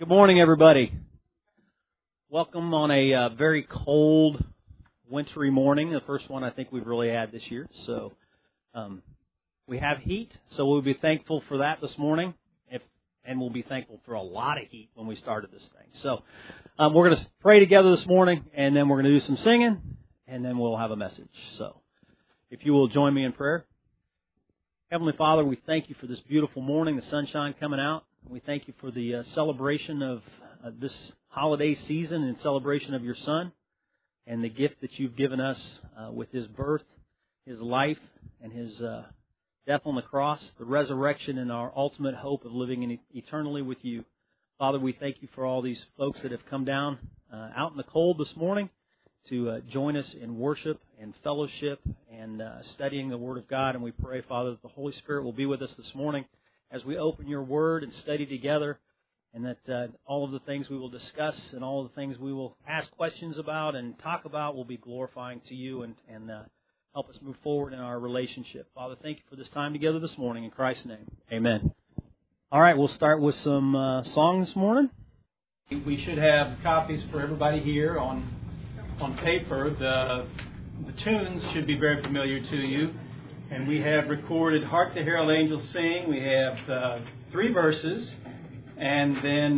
Good morning, everybody. Welcome on a very cold, wintry morning, the first one I think we've really had this year. So we have heat, so we'll be thankful for that this morning, and we'll be thankful for a lot of heat when we started this thing. So we're going to pray together this morning, and then we're going to do some singing, and then we'll have a message. So if you will join me in prayer. Heavenly Father, we thank you for this beautiful morning, the sunshine coming out. We thank you for the celebration of this holiday season and celebration of your Son and the gift that you've given us with His birth, His life, and His death on the cross, the resurrection, and our ultimate hope of living eternally with you. Father, we thank you for all these folks that have come down out in the cold this morning to join us in worship and fellowship and studying the Word of God. And we pray, Father, that the Holy Spirit will be with us this morning as we open your Word and study together, and that all of the things we will discuss and all of the things we will ask questions about and talk about will be glorifying to you and help us move forward in our relationship. Father, thank you for this time together this morning. In Christ's name, amen. All right, we'll start with some songs this morning. We should have copies for everybody here on paper. The tunes should be very familiar to you. And we have recorded Hark the Herald Angels Sing. We have 3 verses. And then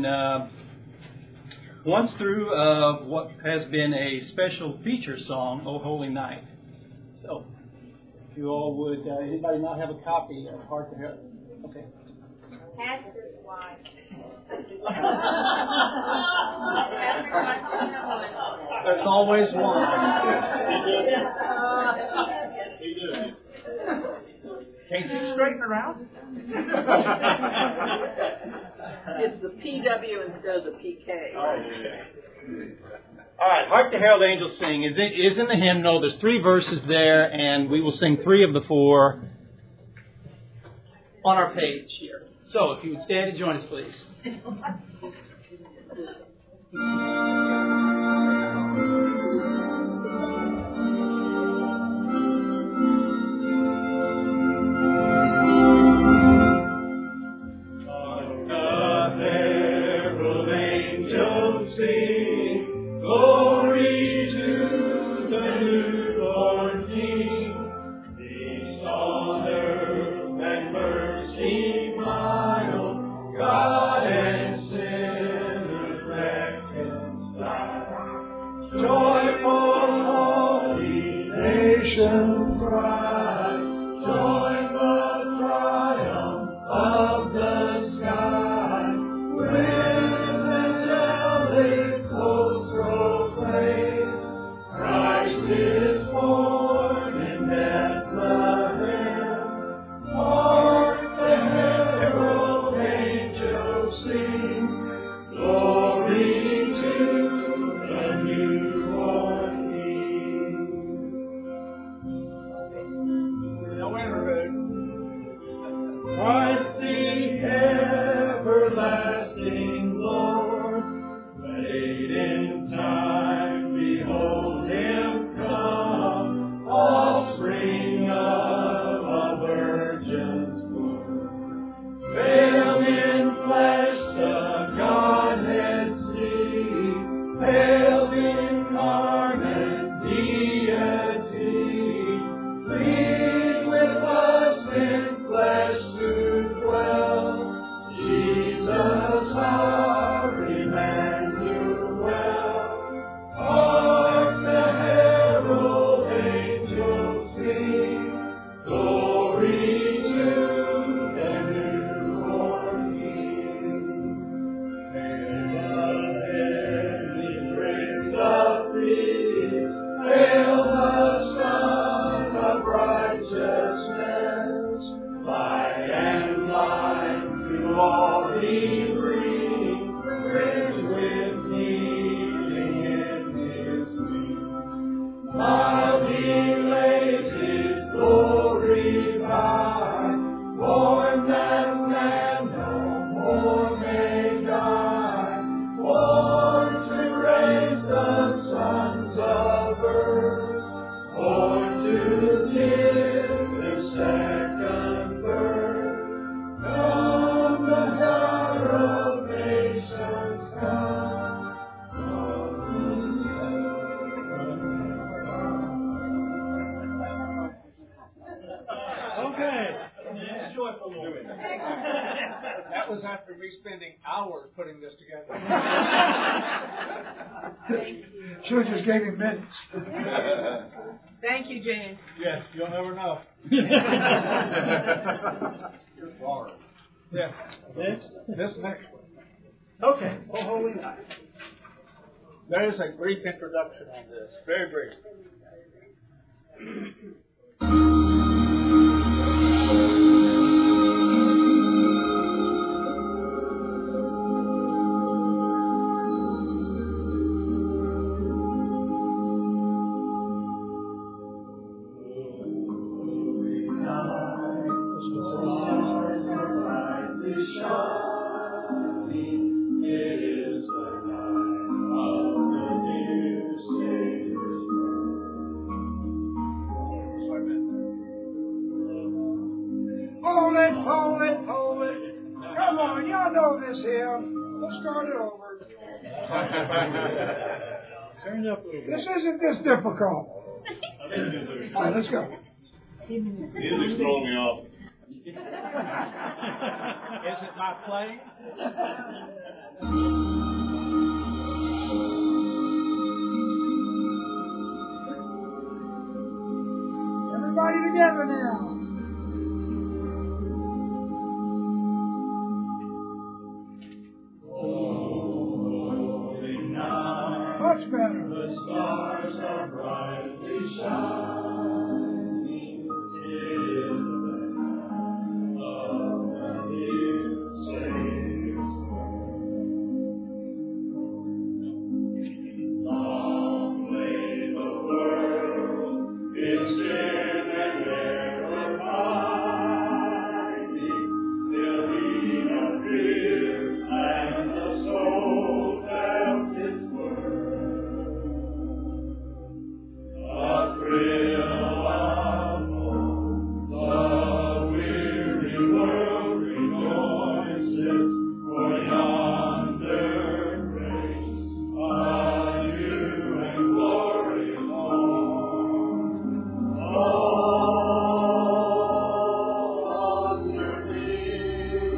once through what has been a special feature song, O Holy Night. So, if you all would, anybody not have a copy of Hark the Herald? Okay. Pastor's wife. There's always one. Can't you straighten her out? It's the PW instead of the PK. Okay. All right, Hark the Herald Angels Sing is in the hymnal. There's 3 verses there, and we will sing 3 of the 4 on our page here. So, if you would stand and join us, please. Come the herald nations That was after me spending hours putting this together. Should have just gave him minutes. Thank you, James. Yes, you'll never know. Yes. This next one. Okay. Oh, holy night. There is a brief introduction on this. Very brief. Hold it. Come on, y'all know this hymn. Let's start it over. Turn it up a little bit. This isn't this difficult. All right, let's go. Music's throwing me off. Is it not playing? Everybody together now. Much better. The stars are brightly shining. It is the night of the dear Savior's birth. Long lay the world in sin and error pining, till He appeared and the soul felt His word. A thrill of hope, the weary world rejoices, for yonder grace, a new and glorious morn. All under thee,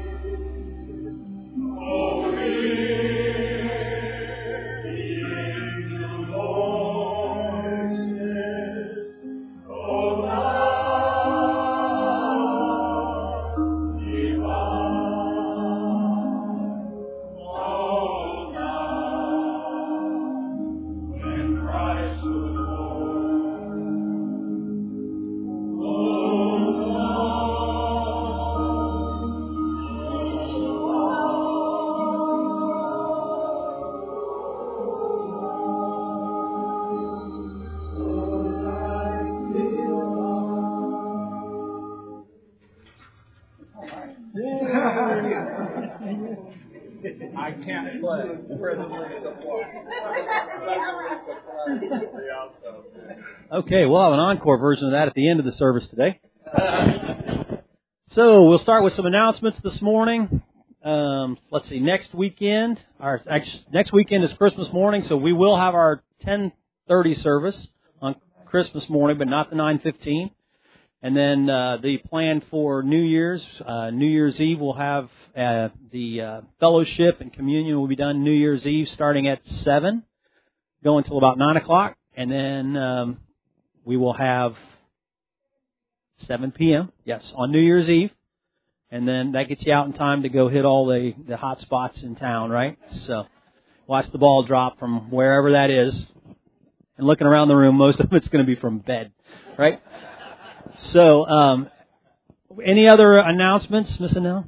oh, hear the angel voices, oh, love divine, all now, when Christ was born. Oh, I can't play. Okay, we'll have an encore version of that at the end of the service today. So we'll start with some announcements this morning. Let's see, next weekend is Christmas morning, so we will have our 10:30 service on Christmas morning, but not the 9:15. And then the plan for New Year's Eve, we'll have the fellowship and communion will be done New Year's Eve starting at 7, going until about 9 o'clock. And then we will have 7 p.m., yes, on New Year's Eve. And then that gets you out in time to go hit all the hot spots in town, right? So watch the ball drop from wherever that is. And looking around the room, most of it's going to be from bed, right? So, any other announcements, Miss Annelle?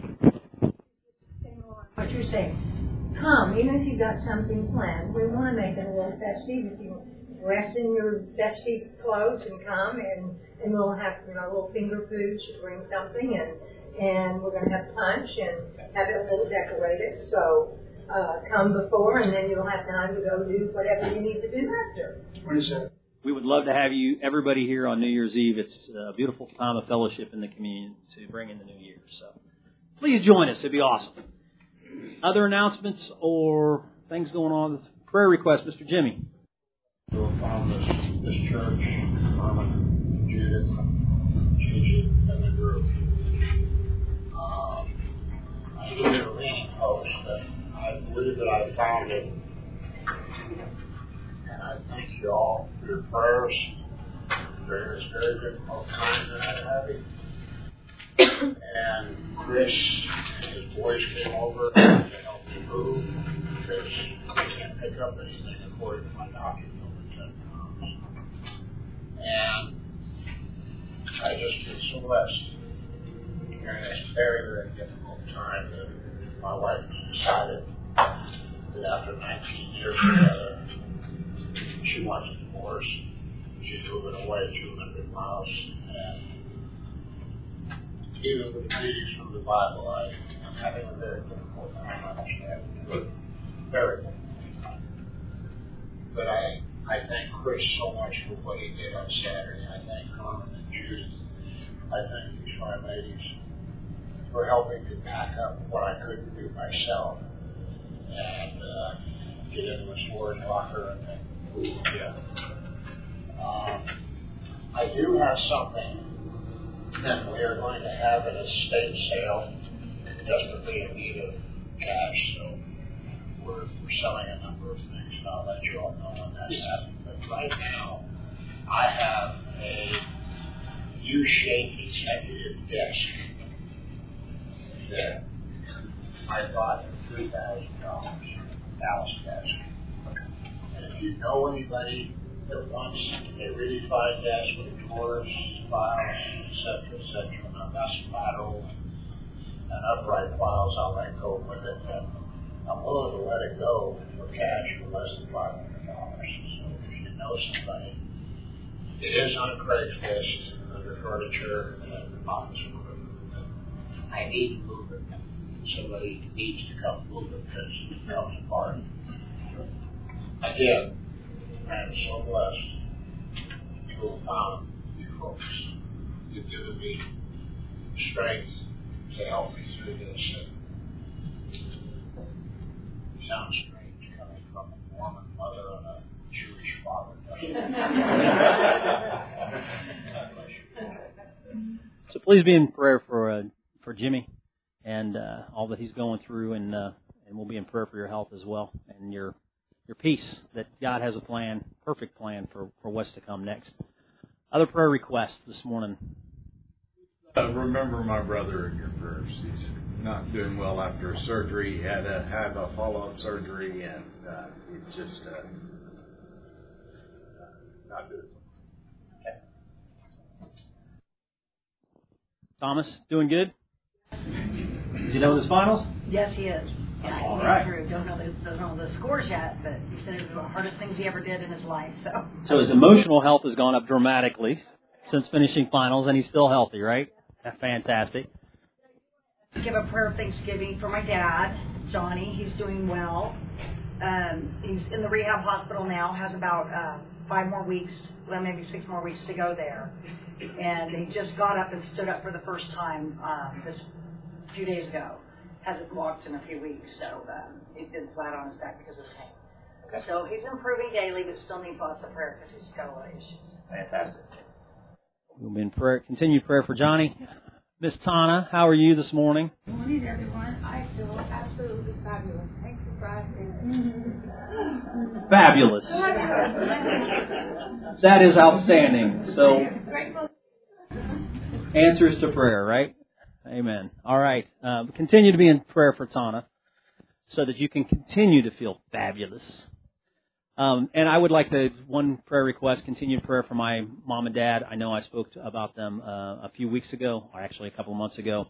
What you're saying. Come, even if you've got something planned. We want to make it a little festive. If you dress in your festive clothes and come, and we'll have a little finger foods. You bring something, and we're going to have punch and have it a little decorated. So come before, and then you'll have time to go do whatever you need to do after. What is that? We would love to have everybody here on New Year's Eve. It's a beautiful time of fellowship in the community to bring in the new year. So please join us. It'd be awesome. Other announcements or things going on with prayer requests, Mr. Jimmy? We'll found this church, Herman, Judith, Gigi, and the group. I needed a leaning post, and I believe that I found it. And I thank you all for your prayers during this very difficult time that I'm having. And Chris and his boys came over to help me move because I can't pick up anything according to my doctor over 10 pounds. And I just feel so blessed during this very, very difficult time that my wife decided that after 19 years together, she wants a divorce. She's moving away 200 miles. And even with the readings from the Bible, I'm having a very difficult time understanding it. Very difficult time. But I thank Chris so much for what he did on Saturday. I thank Carmen and Judith. I thank these fine ladies for helping me pack up what I couldn't do myself and get into a storage locker and then move again. I do have something that we are going to have at a estate sale, desperately in need of cash, so we're selling a number of things, and I'll let you all know when that's happening. But right now, I have a U-shaped executive desk that I bought for $3,000, Dallas desk. And if you know anybody that wants a really fine desk with drawers, files, etc., and I've got some lateral and upright files, I'll let go with it. And I'm willing to let it go for cash for less than $500. So if you know somebody, it is on Craigslist under furniture and office equipment. I need to move it. Somebody needs to come move it because it fell apart. Again, I am so blessed to have found you folks. You've given me strength to help me through this. It sounds strange coming from a Mormon mother and a Jewish father. So please be in prayer for Jimmy and all that he's going through, and we'll be in prayer for your health as well and your peace, that God has a plan, perfect plan for what's to come next. Other prayer requests this morning. Remember my brother in your prayers. He's not doing well after a surgery. He had to have a follow-up surgery, and he's just not doing well. Okay. Thomas, doing good? Is he done with his finals? Yes, he is. Yeah, all he right. Through. Don't know the scores yet, but he said it was one of the hardest things he ever did in his life. So his emotional health has gone up dramatically since finishing finals, and he's still healthy, right? That's fantastic. Give a prayer of thanksgiving for my dad, Johnny. He's doing well. He's in the rehab hospital now. Has about 5 more weeks, well, maybe 6 more weeks to go there. And he just got up and stood up for the first time this few days ago. Hasn't walked in a few weeks, so he's been flat on his back because of pain. Okay. So he's improving daily, but still needs lots of prayer because he's got a lot of issues. Fantastic. We'll be in prayer, continued prayer for Johnny. Miss Tana, how are you this morning? Good morning, everyone. I feel absolutely fabulous. Thanks for asking. Fabulous. That is outstanding. So, answers to prayer, right? Amen. All right. Continue to be in prayer for Tana so that you can continue to feel fabulous. And I would like to, one prayer request, continued prayer for my mom and dad. I know I spoke about them a few weeks ago, or actually a couple of months ago.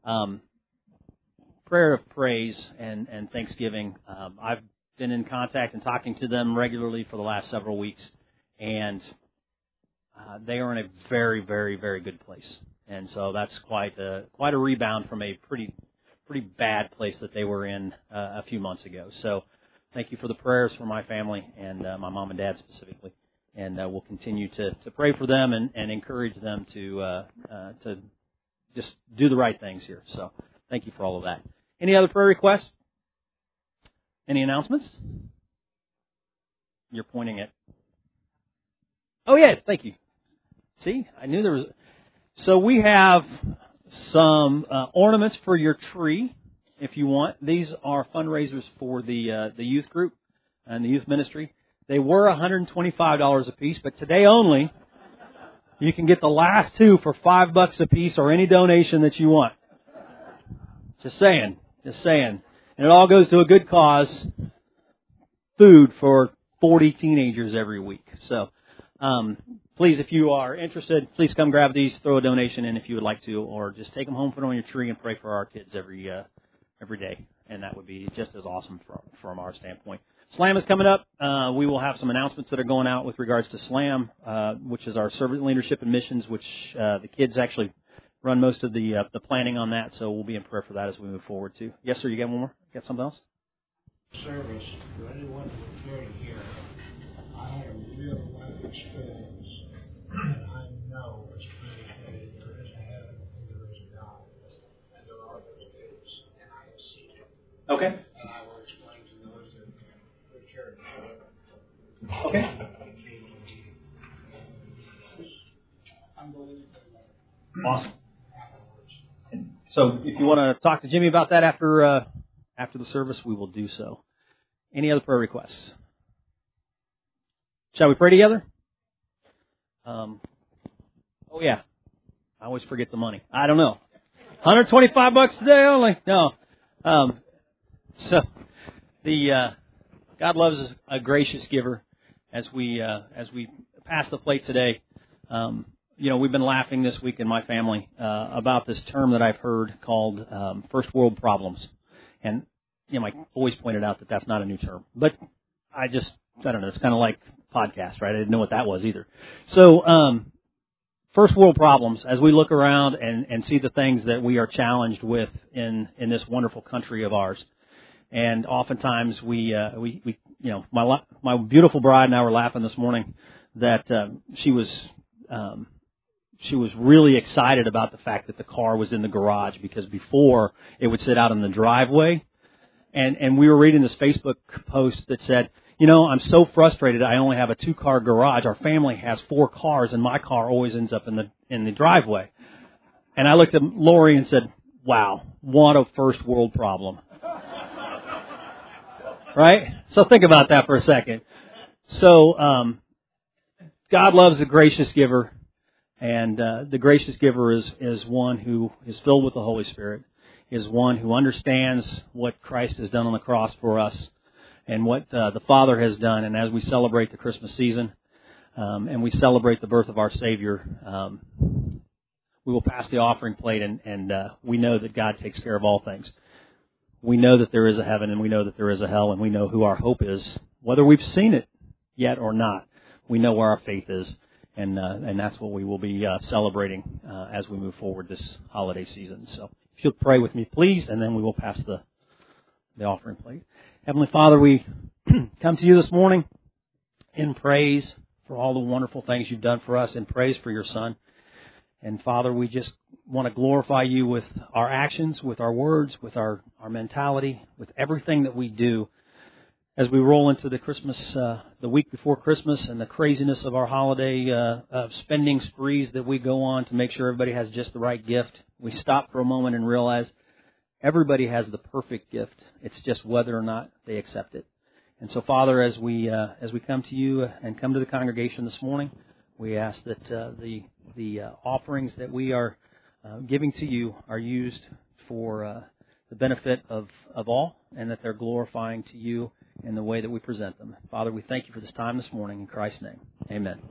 Prayer of praise and thanksgiving. I've been in contact and talking to them regularly for the last several weeks, and they are in a very, very, very good place. And so that's quite a rebound from a pretty bad place that they were in a few months ago. So thank you for the prayers for my family and my mom and dad specifically. And we'll continue to pray for them and encourage them to just do the right things here. So thank you for all of that. Any other prayer requests? Any announcements? You're pointing at... Oh, yes, thank you. See, I knew there was... So we have some ornaments for your tree, if you want. These are fundraisers for the youth group and the youth ministry. They were $125 a piece, but today only, you can get the last two for $5 a piece or any donation that you want. Just saying. And it all goes to a good cause, food for 40 teenagers every week. So, please, if you are interested, please come grab these, throw a donation in if you would like to, or just take them home, put them on your tree, and pray for our kids every day. And that would be just as awesome from our standpoint. SLAM is coming up. We will have some announcements that are going out with regards to SLAM, which is our Servant Leadership and Missions, which the kids actually run most of the planning on that. So we'll be in prayer for that as we move forward too. Yes, sir. You got one more? Got something else? Service for anyone who would care to hear. I had a real life experience, and I know it's pretty good. There is a heaven and there is a God, and there are those gates, and I have seen it. Okay. And I will explain to those that would care to hear. Okay. Awesome. So if you want to talk to Jimmy about that after the service, we will do so. Any other prayer requests? Shall we pray together? Oh yeah. I always forget the money. I don't know. $125 today only? No. So the God loves a gracious giver. As we pass the plate today, we've been laughing this week in my family about this term that I've heard called first world problems. And my boys pointed out that that's not a new term. But I don't know, it's kind of like podcast, right? I didn't know what that was either. So first world problems, as we look around and see the things that we are challenged with in this wonderful country of ours. And oftentimes my beautiful bride and I were laughing this morning that she was really excited about the fact that the car was in the garage, because before it would sit out in the driveway. And we were reading this Facebook post that said, I'm so frustrated I only have a 2-car garage. Our family has 4 cars and my car always ends up in the driveway. And I looked at Lori and said, wow, what a first world problem. Right? So think about that for a second. So, God loves a gracious giver, and the gracious giver is one who is filled with the Holy Spirit, is one who understands what Christ has done on the cross for us and what the Father has done. And as we celebrate the Christmas season and we celebrate the birth of our Savior, we will pass the offering plate, and we know that God takes care of all things. We know that there is a heaven, and we know that there is a hell, and we know who our hope is, whether we've seen it yet or not. We know where our faith is, and that's what we will be celebrating as we move forward this holiday season. So if you'll pray with me, please, and then we will pass the offering plate. Heavenly Father, we come to you this morning in praise for all the wonderful things you've done for us, in praise for your Son. And Father, we just want to glorify you with our actions, with our words, with our mentality, with everything that we do as we roll into the Christmas, the week before Christmas, and the craziness of our holiday spending sprees that we go on to make sure everybody has just the right gift. We stop for a moment and realize everybody has the perfect gift. It's just whether or not they accept it. And so, Father, as we come to you and come to the congregation this morning, we ask that the offerings that we are giving to you are used for the benefit of all, and that they're glorifying to you in the way that we present them. Father, we thank you for this time this morning. In Christ's name, amen.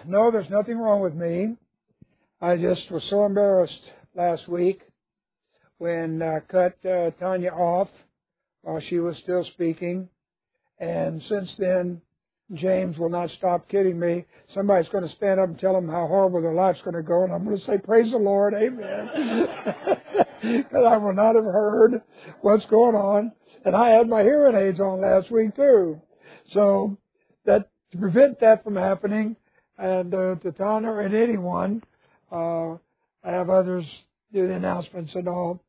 No, there's nothing wrong with me. I just was so embarrassed last week when I cut Tanya off while she was still speaking. And since then, James will not stop kidding me. Somebody's going to stand up and tell them how horrible their life's going to go, and I'm going to say, praise the Lord, amen. Because I will not have heard what's going on. And I had my hearing aids on last week, too. So that to prevent that from happening, and to Tanya and anyone, I have others do the announcements and all.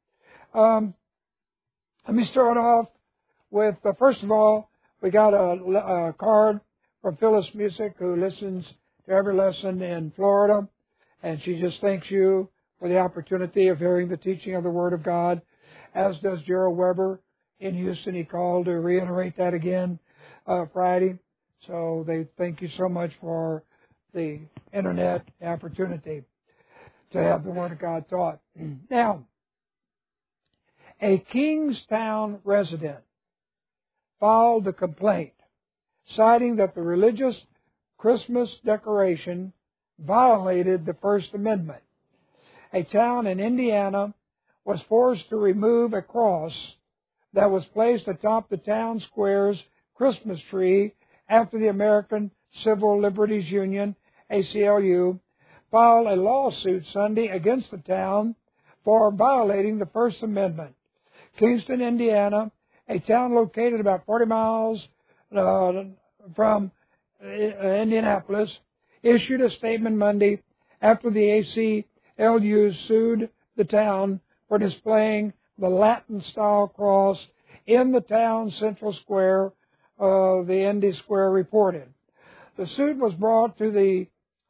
Let me start off with, first of all, we got a card from Phyllis Music, who listens to every lesson in Florida, and she just thanks you for the opportunity of hearing the teaching of the Word of God, as does Gerald Weber in Houston. He called to reiterate that again Friday. So they thank you so much for the Internet opportunity to have the Word of God taught. Now, a Kingstown resident filed a complaint citing that the religious Christmas decoration violated the First Amendment. A town in Indiana was forced to remove a cross that was placed atop the town square's Christmas tree after the American Civil Liberties Union, ACLU, filed a lawsuit Sunday against the town for violating the First Amendment. Kingston, Indiana, a town located about 40 miles from Indianapolis, issued a statement Monday after the ACLU sued the town for displaying the Latin-style cross in the town's central square, the Indy Square reported. The suit was brought to the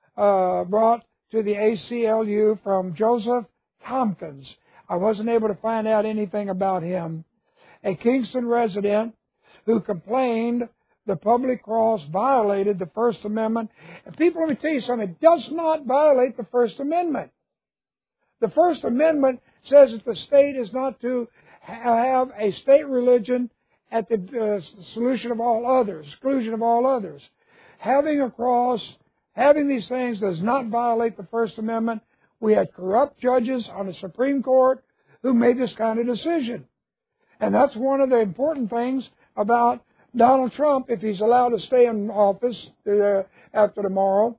ACLU from Joseph Tompkins. I wasn't able to find out anything about him. A Kingston resident who complained the public cross violated the First Amendment. And people, let me tell you something, it does not violate the First Amendment. The First Amendment says that the state is not to have a state religion at the exclusion of all others. Having a cross, having these things does not violate the First Amendment. We had corrupt judges on the Supreme Court who made this kind of decision. And that's one of the important things about Donald Trump, if he's allowed to stay in office after tomorrow.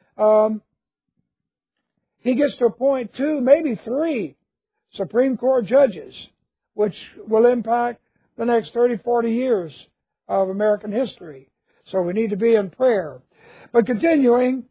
He gets to appoint 2, maybe 3 Supreme Court judges, which will impact the next 30, 40 years of American history. So we need to be in prayer. But continuing,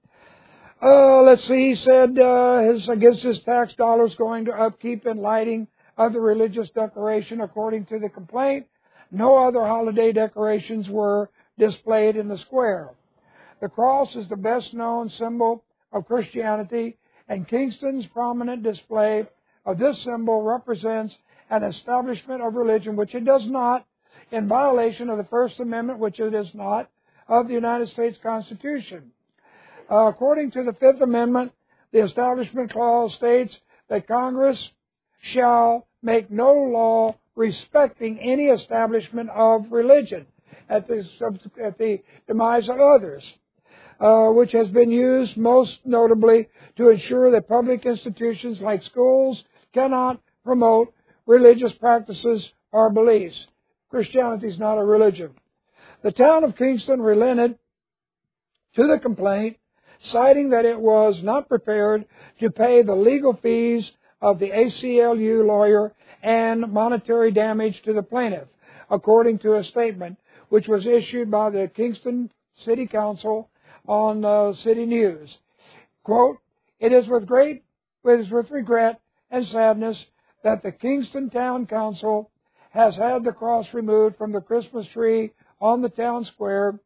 let's see, he said against his tax dollars going to upkeep and lighting of the religious decoration. According to the complaint, no other holiday decorations were displayed in the square. The cross is the best known symbol of Christianity, and Kingston's prominent display of this symbol represents an establishment of religion, which it does not, in violation of the First Amendment, which it is not, of the United States Constitution. According to the Fifth Amendment, the Establishment Clause states that Congress shall make no law respecting any establishment of religion at the demise of others, which has been used most notably to ensure that public institutions like schools cannot promote religious practices or beliefs. Christianity is not a religion. The town of Kingston relented to the complaint, citing that it was not prepared to pay the legal fees of the ACLU lawyer and monetary damage to the plaintiff, according to a statement which was issued by the Kingston City Council on City News. Quote, it is with regret and sadness that the Kingston Town Council has had the cross removed from the Christmas tree on the town square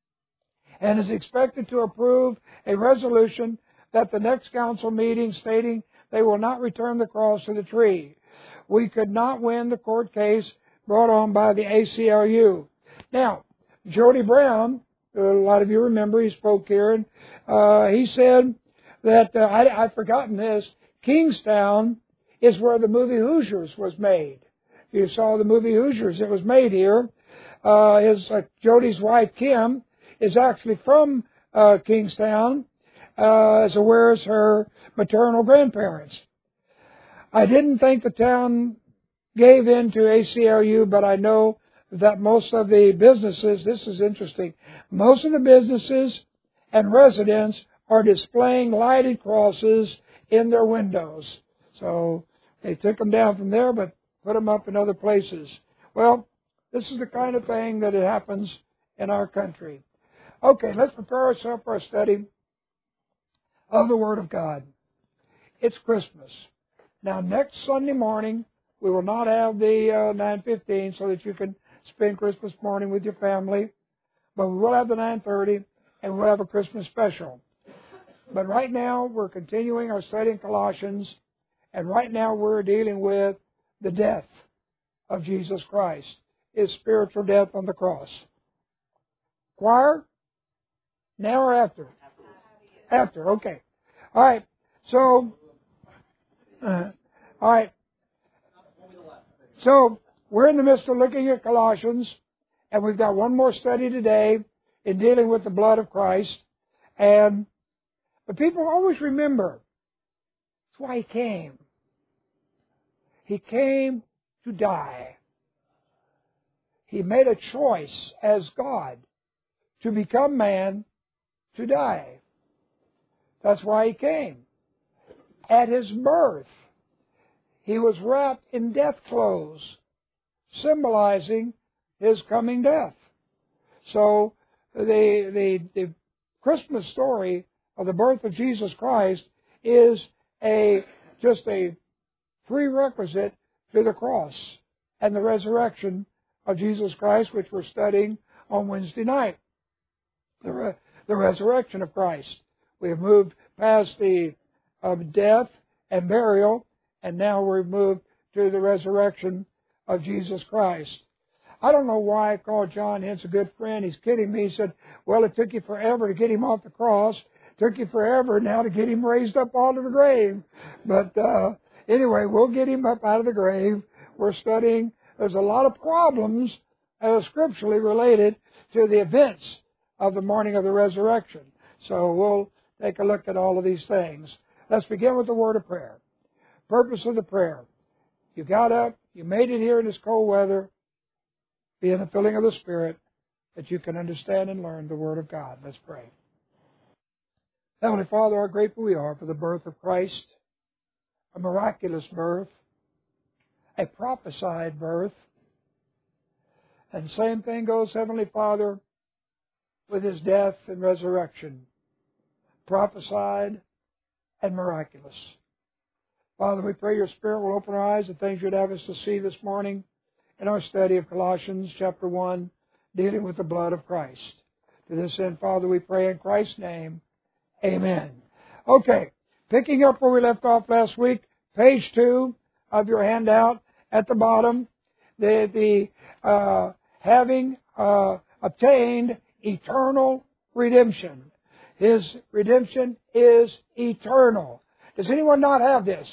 and is expected to approve a resolution at the next council meeting stating they will not return the cross to the tree. We could not win the court case brought on by the ACLU. Now, Jody Brown, a lot of you remember, he spoke here, and he said that, I've forgotten this, Kingstown is where the movie Hoosiers was made. You saw the movie Hoosiers, it was made here. Jody's wife, Kim, is actually from Kingstown, as aware as her maternal grandparents. I didn't think the town gave in to ACLU, but I know that most of the businesses, this is interesting, most of the businesses and residents are displaying lighted crosses in their windows. So they took them down from there, but put them up in other places. Well, this is the kind of thing that happens in our country. Okay, let's prepare ourselves for a study of the Word of God. It's Christmas. Now, next Sunday morning, we will not have the 9:15 so that you can spend Christmas morning with your family, but we will have the 9:30, and we'll have a Christmas special. But right now, we're continuing our study in Colossians, and right now we're dealing with the death of Jesus Christ, His spiritual death on the cross. Choir? Now or after? After, okay. All right, so, all right. So, we're in the midst of looking at Colossians, and we've got one more study today in dealing with the blood of Christ. But people always remember, that's why He came. He came to die. He made a choice as God to become man, to die. That's why He came. At His birth, He was wrapped in death clothes, symbolizing His coming death. So the Christmas story of the birth of Jesus Christ is just a prerequisite to the cross and the resurrection of Jesus Christ, which we're studying on Wednesday night. The resurrection of Christ. We have moved past the death and burial, and now we've moved to the resurrection of Jesus Christ. I don't know why I called John Hintz a good friend. He's kidding me. He said, well, it took you forever to get him off the cross. It took you forever now to get him raised up out of the grave. But anyway, we'll get him up out of the grave. We're studying. There's a lot of problems scripturally related to the events of the morning of the resurrection. So we'll take a look at all of these things. Let's begin with the word of prayer. Purpose of the prayer. You got up. You made it here in this cold weather. Be in the filling of the Spirit that you can understand and learn the Word of God. Let's pray. Heavenly Father, how grateful we are for the birth of Christ, a miraculous birth, a prophesied birth. And the same thing goes, Heavenly Father, with His death and resurrection, prophesied and miraculous. Father, we pray Your Spirit will open our eyes to things You'd have us to see this morning in our study of Colossians chapter 1, dealing with the blood of Christ. To this end, Father, we pray in Christ's name, amen. Okay, picking up where we left off last week, page 2 of your handout at the bottom, having obtained eternal redemption. His redemption is eternal. Does anyone not have this?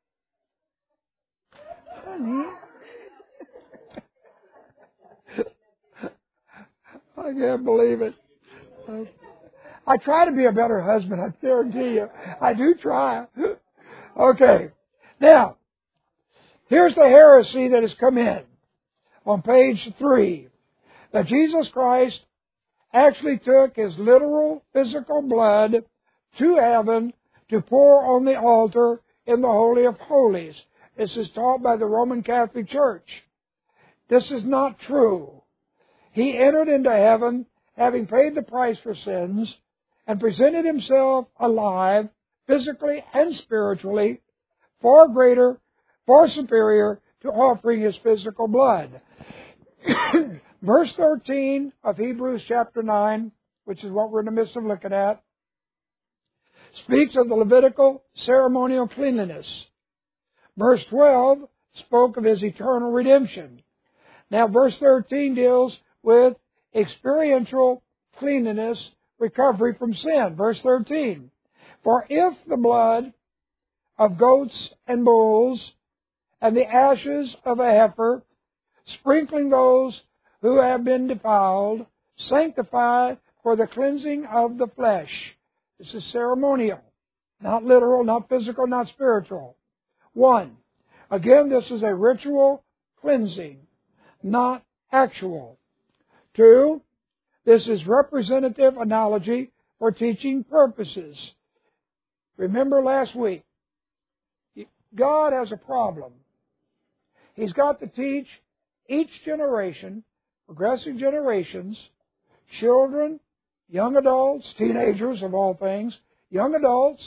I can't believe it. I try to be a better husband, I guarantee you. I do try. Okay. Now, here's the heresy that has come in on page 3. That Jesus Christ actually took His literal physical blood to heaven to pour on the altar in the Holy of Holies. This is taught by the Roman Catholic Church. This is not true. He entered into heaven, having paid the price for sins, and presented Himself alive, physically and spiritually, far greater, far superior to offering His physical blood. Verse 13 of Hebrews chapter 9, which is what we're in the midst of looking at, speaks of the Levitical ceremonial cleanliness. Verse 12 spoke of His eternal redemption. Now, verse 13 deals with experiential cleanliness, recovery from sin. Verse 13. For if the blood of goats and bulls and the ashes of a heifer, sprinkling those who have been defiled, sanctify for the cleansing of the flesh, This is ceremonial, not literal, not physical, not spiritual. 1. Again, this is a ritual cleansing, not actual. 2. This is representative analogy for teaching purposes. Remember last week, God has a problem. He's got to teach each generation, progressive generations, children, young adults, teenagers of all things, young adults,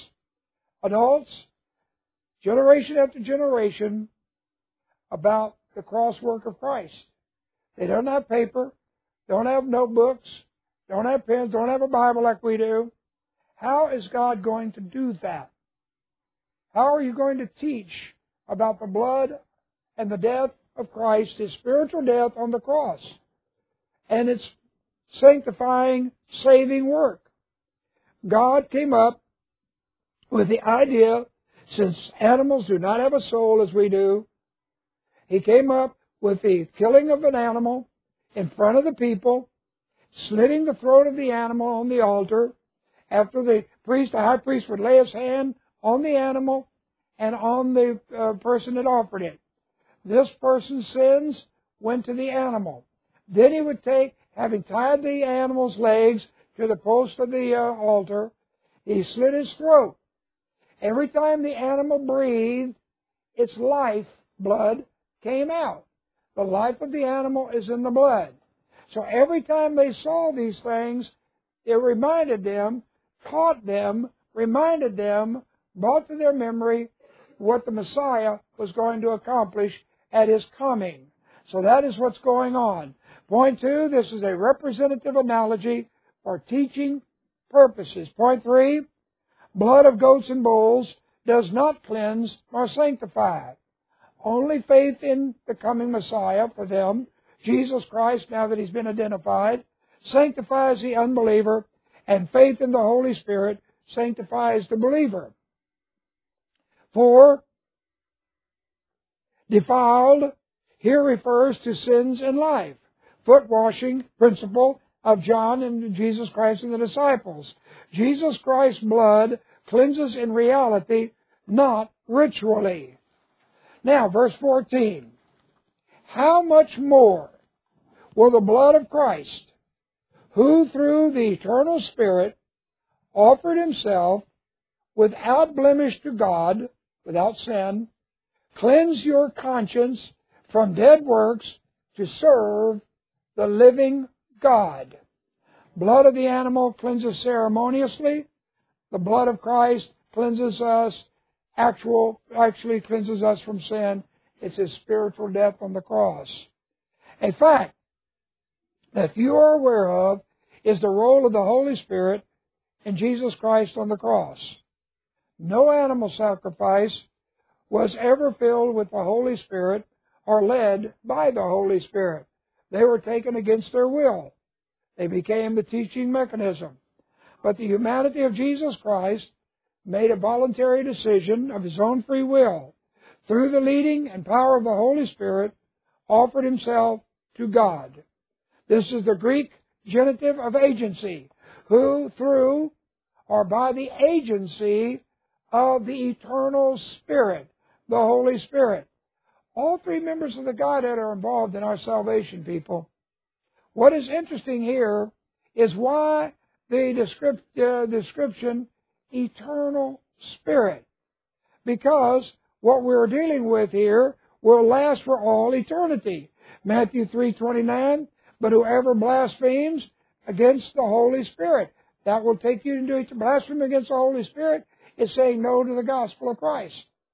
generation after generation, about the cross work of Christ. They don't have paper, don't have notebooks, don't have pens, don't have a Bible like we do. How is God going to do that? How are you going to teach about the blood and the death of Christ, His spiritual death on the cross, and its sanctifying, saving work? God came up with the idea, since animals do not have a soul as we do, He came up with the killing of an animal in front of the people, slitting the throat of the animal on the altar, after the high priest would lay his hand on the animal and on the person that offered it. This person's sins went to the animal. Then he would take, having tied the animal's legs to the post of the altar, he slit his throat. Every time the animal breathed, its life, blood, came out. The life of the animal is in the blood. So every time they saw these things, it reminded them, taught them, reminded them, brought to their memory what the Messiah was going to accomplish at His coming. So that is what's going on. Point 2, this is a representative analogy for teaching purposes. Point 3, blood of goats and bulls does not cleanse nor sanctify. Only faith in the coming Messiah for them, Jesus Christ, now that He's been identified, sanctifies the unbeliever, and faith in the Holy Spirit sanctifies the believer. 4, defiled here refers to sins in life. Foot washing principle of John and Jesus Christ and the disciples. Jesus Christ's blood cleanses in reality, not ritually. Now, verse 14. How much more will the blood of Christ, who through the eternal Spirit offered Himself without blemish to God, without sin, cleanse your conscience from dead works to serve the living God? Blood of the animal cleanses ceremoniously. The blood of Christ cleanses us, actually cleanses us from sin. It's His spiritual death on the cross. A fact that few are aware of is the role of the Holy Spirit in Jesus Christ on the cross. No animal sacrifice was ever filled with the Holy Spirit or led by the Holy Spirit. They were taken against their will. They became the teaching mechanism. But the humanity of Jesus Christ made a voluntary decision of His own free will, through the leading and power of the Holy Spirit, offered Himself to God. This is the Greek genitive of agency, who through or by the agency of the eternal Spirit, the Holy Spirit. All three members of the Godhead are involved in our salvation, people. What is interesting here is why the description, eternal Spirit. Because what we're dealing with here will last for all eternity. Matthew 3:29, but whoever blasphemes against the Holy Spirit, that will take you into blasphemy against the Holy Spirit is saying no to the gospel of Christ.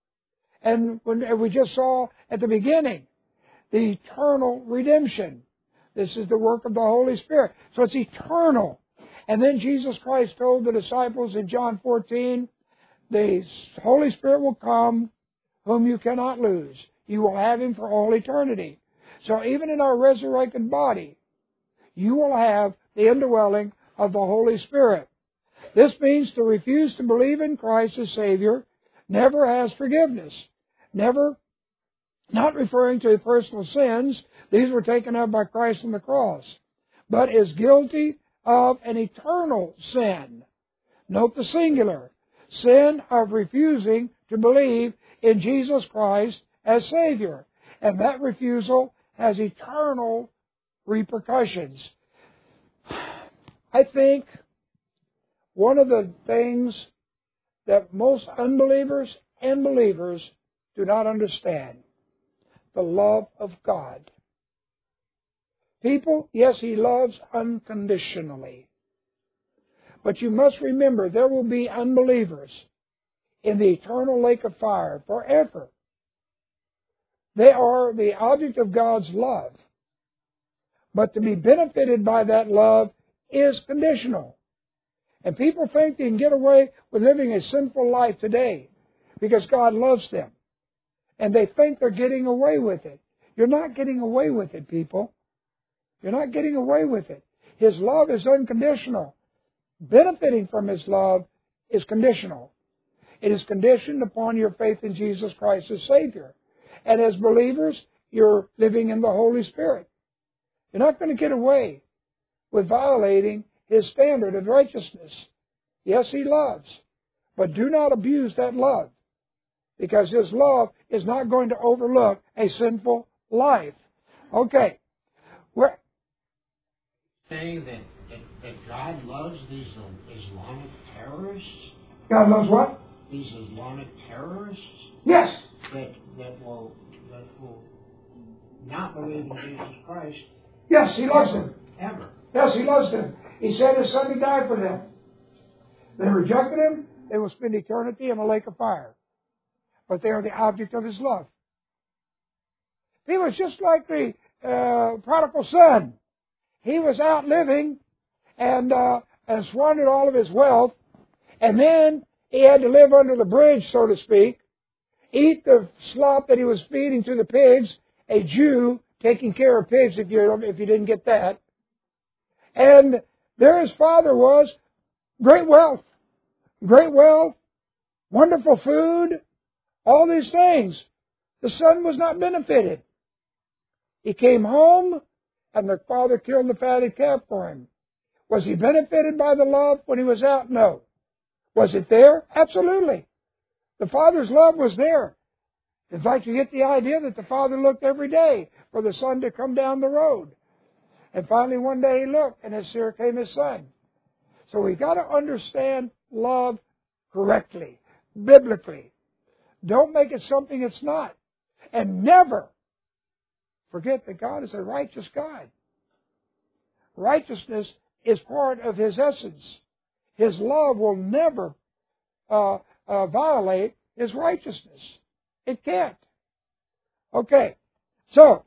And when we just saw at the beginning, the eternal redemption. This is the work of the Holy Spirit. So it's eternal. And then Jesus Christ told the disciples in John 14, the Holy Spirit will come, whom you cannot lose. You will have Him for all eternity. So even in our resurrected body, you will have the indwelling of the Holy Spirit. This means to refuse to believe in Christ as Savior never has forgiveness. Never, not referring to personal sins, these were taken up by Christ on the cross, but is guilty of an eternal sin. Note the singular. Sin of refusing to believe in Jesus Christ as Savior. And that refusal has eternal repercussions. I think one of the things that most unbelievers and believers do not understand, the love of God. People, yes, He loves unconditionally. But you must remember, there will be unbelievers in the eternal lake of fire forever. They are the object of God's love. But to be benefited by that love is conditional. And people think they can get away with living a sinful life today because God loves them. And they think they're getting away with it. You're not getting away with it, people. You're not getting away with it. His love is unconditional. Benefiting from His love is conditional. It is conditioned upon your faith in Jesus Christ as Savior. And as believers, you're living in the Holy Spirit. You're not going to get away with violating His standard of righteousness. Yes, He loves, but do not abuse that love, because His love is not going to overlook a sinful life. Okay. Where? Saying that God loves these Islamic terrorists? God loves what? These Islamic terrorists? Yes. That will not believe in Jesus Christ. Yes, He loves them. Ever. Yes, He loves them. He sent His Son to die for them. They rejected Him. They will spend eternity in a lake of fire. But they are the object of His love. He was just like the prodigal son. He was out living and squandered all of his wealth. And then he had to live under the bridge, so to speak. Eat the slop that he was feeding to the pigs. A Jew taking care of pigs, if you didn't get that. And there his father was. Great wealth, wonderful food, all these things. The son was not benefited. He came home, and the father killed the fatted calf for him. Was he benefited by the love when he was out? No. Was it there? Absolutely. The father's love was there. In fact, you get the idea that the father looked every day for the son to come down the road. And finally one day he looked, and here came his son. So we've got to understand love correctly, biblically. Don't make it something it's not. And never forget that God is a righteous God. Righteousness is part of His essence. His love will never violate His righteousness. It can't. Okay, so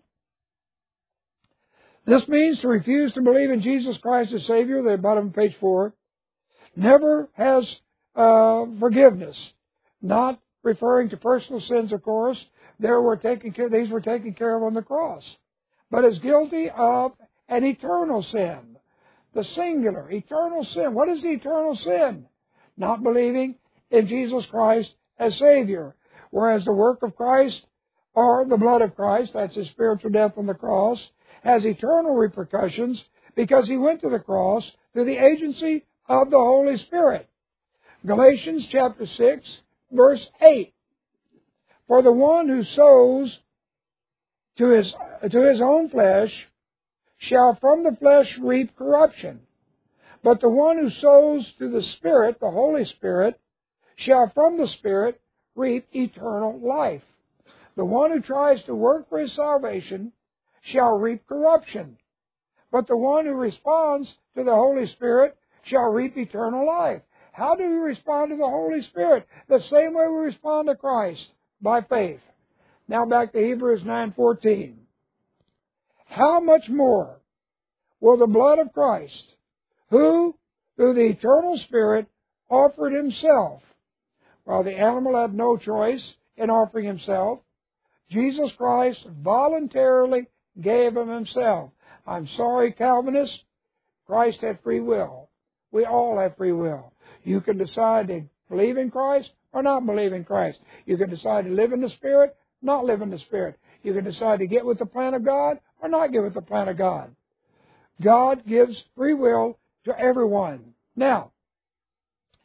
this means to refuse to believe in Jesus Christ as Savior, the bottom of page 4, never has forgiveness. Not referring to personal sins, of course. These were taken care of on the cross. But is guilty of an eternal sin. The singular, eternal sin. What is the eternal sin? Not believing in Jesus Christ as Savior. Whereas the work of Christ, or the blood of Christ, that's His spiritual death on the cross, has eternal repercussions because He went to the cross through the agency of the Holy Spirit. Galatians chapter 6, verse 8. For the one who sows to his own flesh shall from the flesh reap corruption. But the one who sows to the Spirit, the Holy Spirit, shall from the Spirit reap eternal life. The one who tries to work for his salvation shall reap corruption. But the one who responds to the Holy Spirit shall reap eternal life. How do we respond to the Holy Spirit? The same way we respond to Christ, by faith. Now back to Hebrews 9:14. How much more will the blood of Christ, who, through the eternal Spirit, offered Himself, while the animal had no choice in offering himself, Jesus Christ voluntarily gave Him Himself. I'm sorry, Calvinists, Christ had free will. We all have free will. You can decide to believe in Christ or not believe in Christ. You can decide to live in the Spirit, not live in the Spirit. You can decide to get with the plan of God or not get with the plan of God. God gives free will to everyone. Now,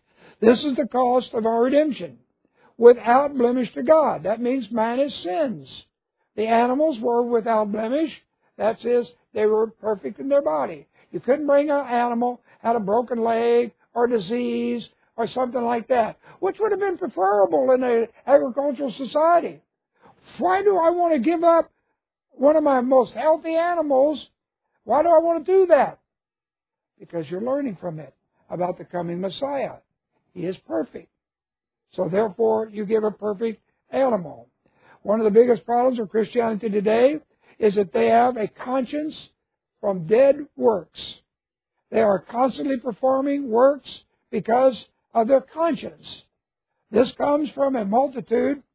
This is the cost of our redemption. Without blemish to God. That means minus sins. The animals were without blemish. That is, they were perfect in their body. You couldn't bring an animal had a broken leg or disease or something like that, which would have been preferable in an agricultural society. Why do I want to give up one of my most healthy animals? Why do I want to do that? Because you're learning from it about the coming Messiah. He is perfect. So therefore, you give a perfect animal. One of the biggest problems of Christianity today is that they have a conscience from dead works. They are constantly performing works because of their conscience. This comes from a multitude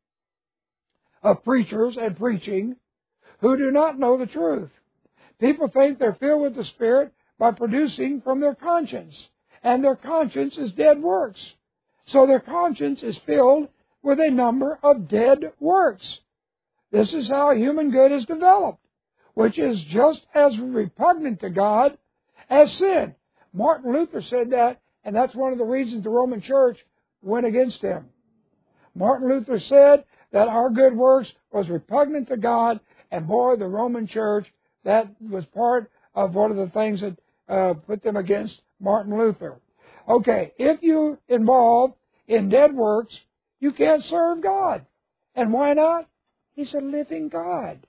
of preachers and preaching who do not know the truth. People think they're filled with the Spirit by producing from their conscience, and their conscience is dead works. So their conscience is filled with a number of dead works. This is how human good is developed, which is just as repugnant to God as sin. Martin Luther said that, and that's one of the reasons the Roman Church went against him. Martin Luther said that our good works was repugnant to God, and boy, the Roman Church, that was part of one of the things that put them against Martin Luther. Okay, if you involve in dead works, you can't serve God. And why not? He's a living God.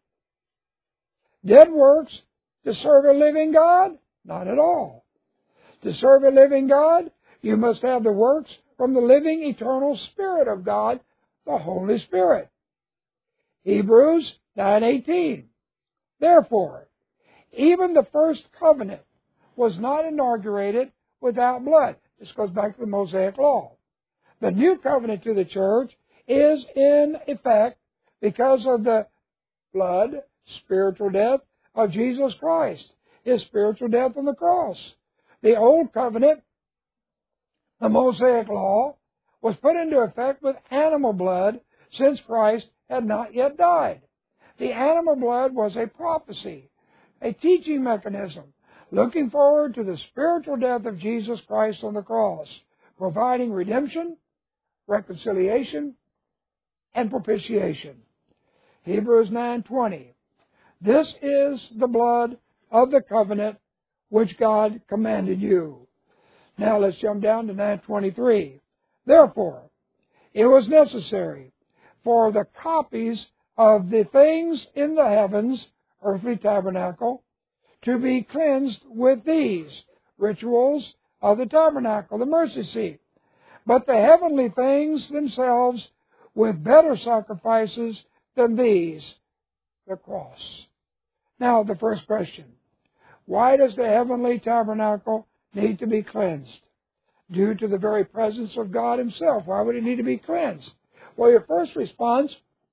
Dead works to serve a living God? Not at all. To serve a living God, you must have the works from the living, eternal Spirit of God, the Holy Spirit. Hebrews 9:18. Therefore, even the first covenant was not inaugurated without blood. This goes back to the Mosaic Law. The new covenant to the church is in effect because of the blood, spiritual death of Jesus Christ, His spiritual death on the cross. The old covenant, the Mosaic Law, was put into effect with animal blood since Christ had not yet died. The animal blood was a prophecy, a teaching mechanism, looking forward to the spiritual death of Jesus Christ on the cross, providing redemption, reconciliation, and propitiation. Hebrews 9:20. This is the blood of the covenant which God commanded you. Now let's jump down to 9:23. Therefore, it was necessary for the copies of the things in the heavens, earthly tabernacle, to be cleansed with these rituals of the tabernacle, the mercy seat, but the heavenly things themselves with better sacrifices than these, the cross. Now, the first question, why does the heavenly tabernacle need to be cleansed? Due to the very presence of God Himself. Why would it need to be cleansed? Well, your first response,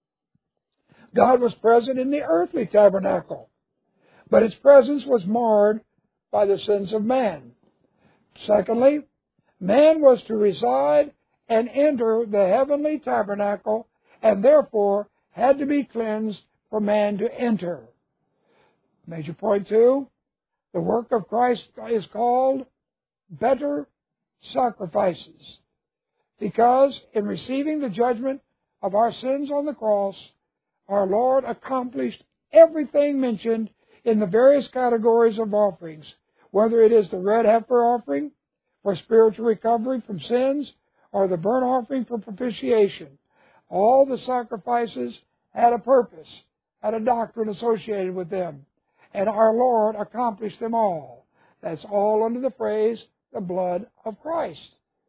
God was present in the earthly tabernacle, but its presence was marred by the sins of man. Secondly, man was to reside and enter the heavenly tabernacle, and therefore had to be cleansed for man to enter. Major point 2, the work of Christ is called better sacrifices, because in receiving the judgment of our sins on the cross, our Lord accomplished everything mentioned in the various categories of offerings, whether it is the red heifer offering for spiritual recovery from sins or the burnt offering for propitiation. All the sacrifices had a purpose, had a doctrine associated with them, and our Lord accomplished them all. That's all under the phrase, the blood of Christ.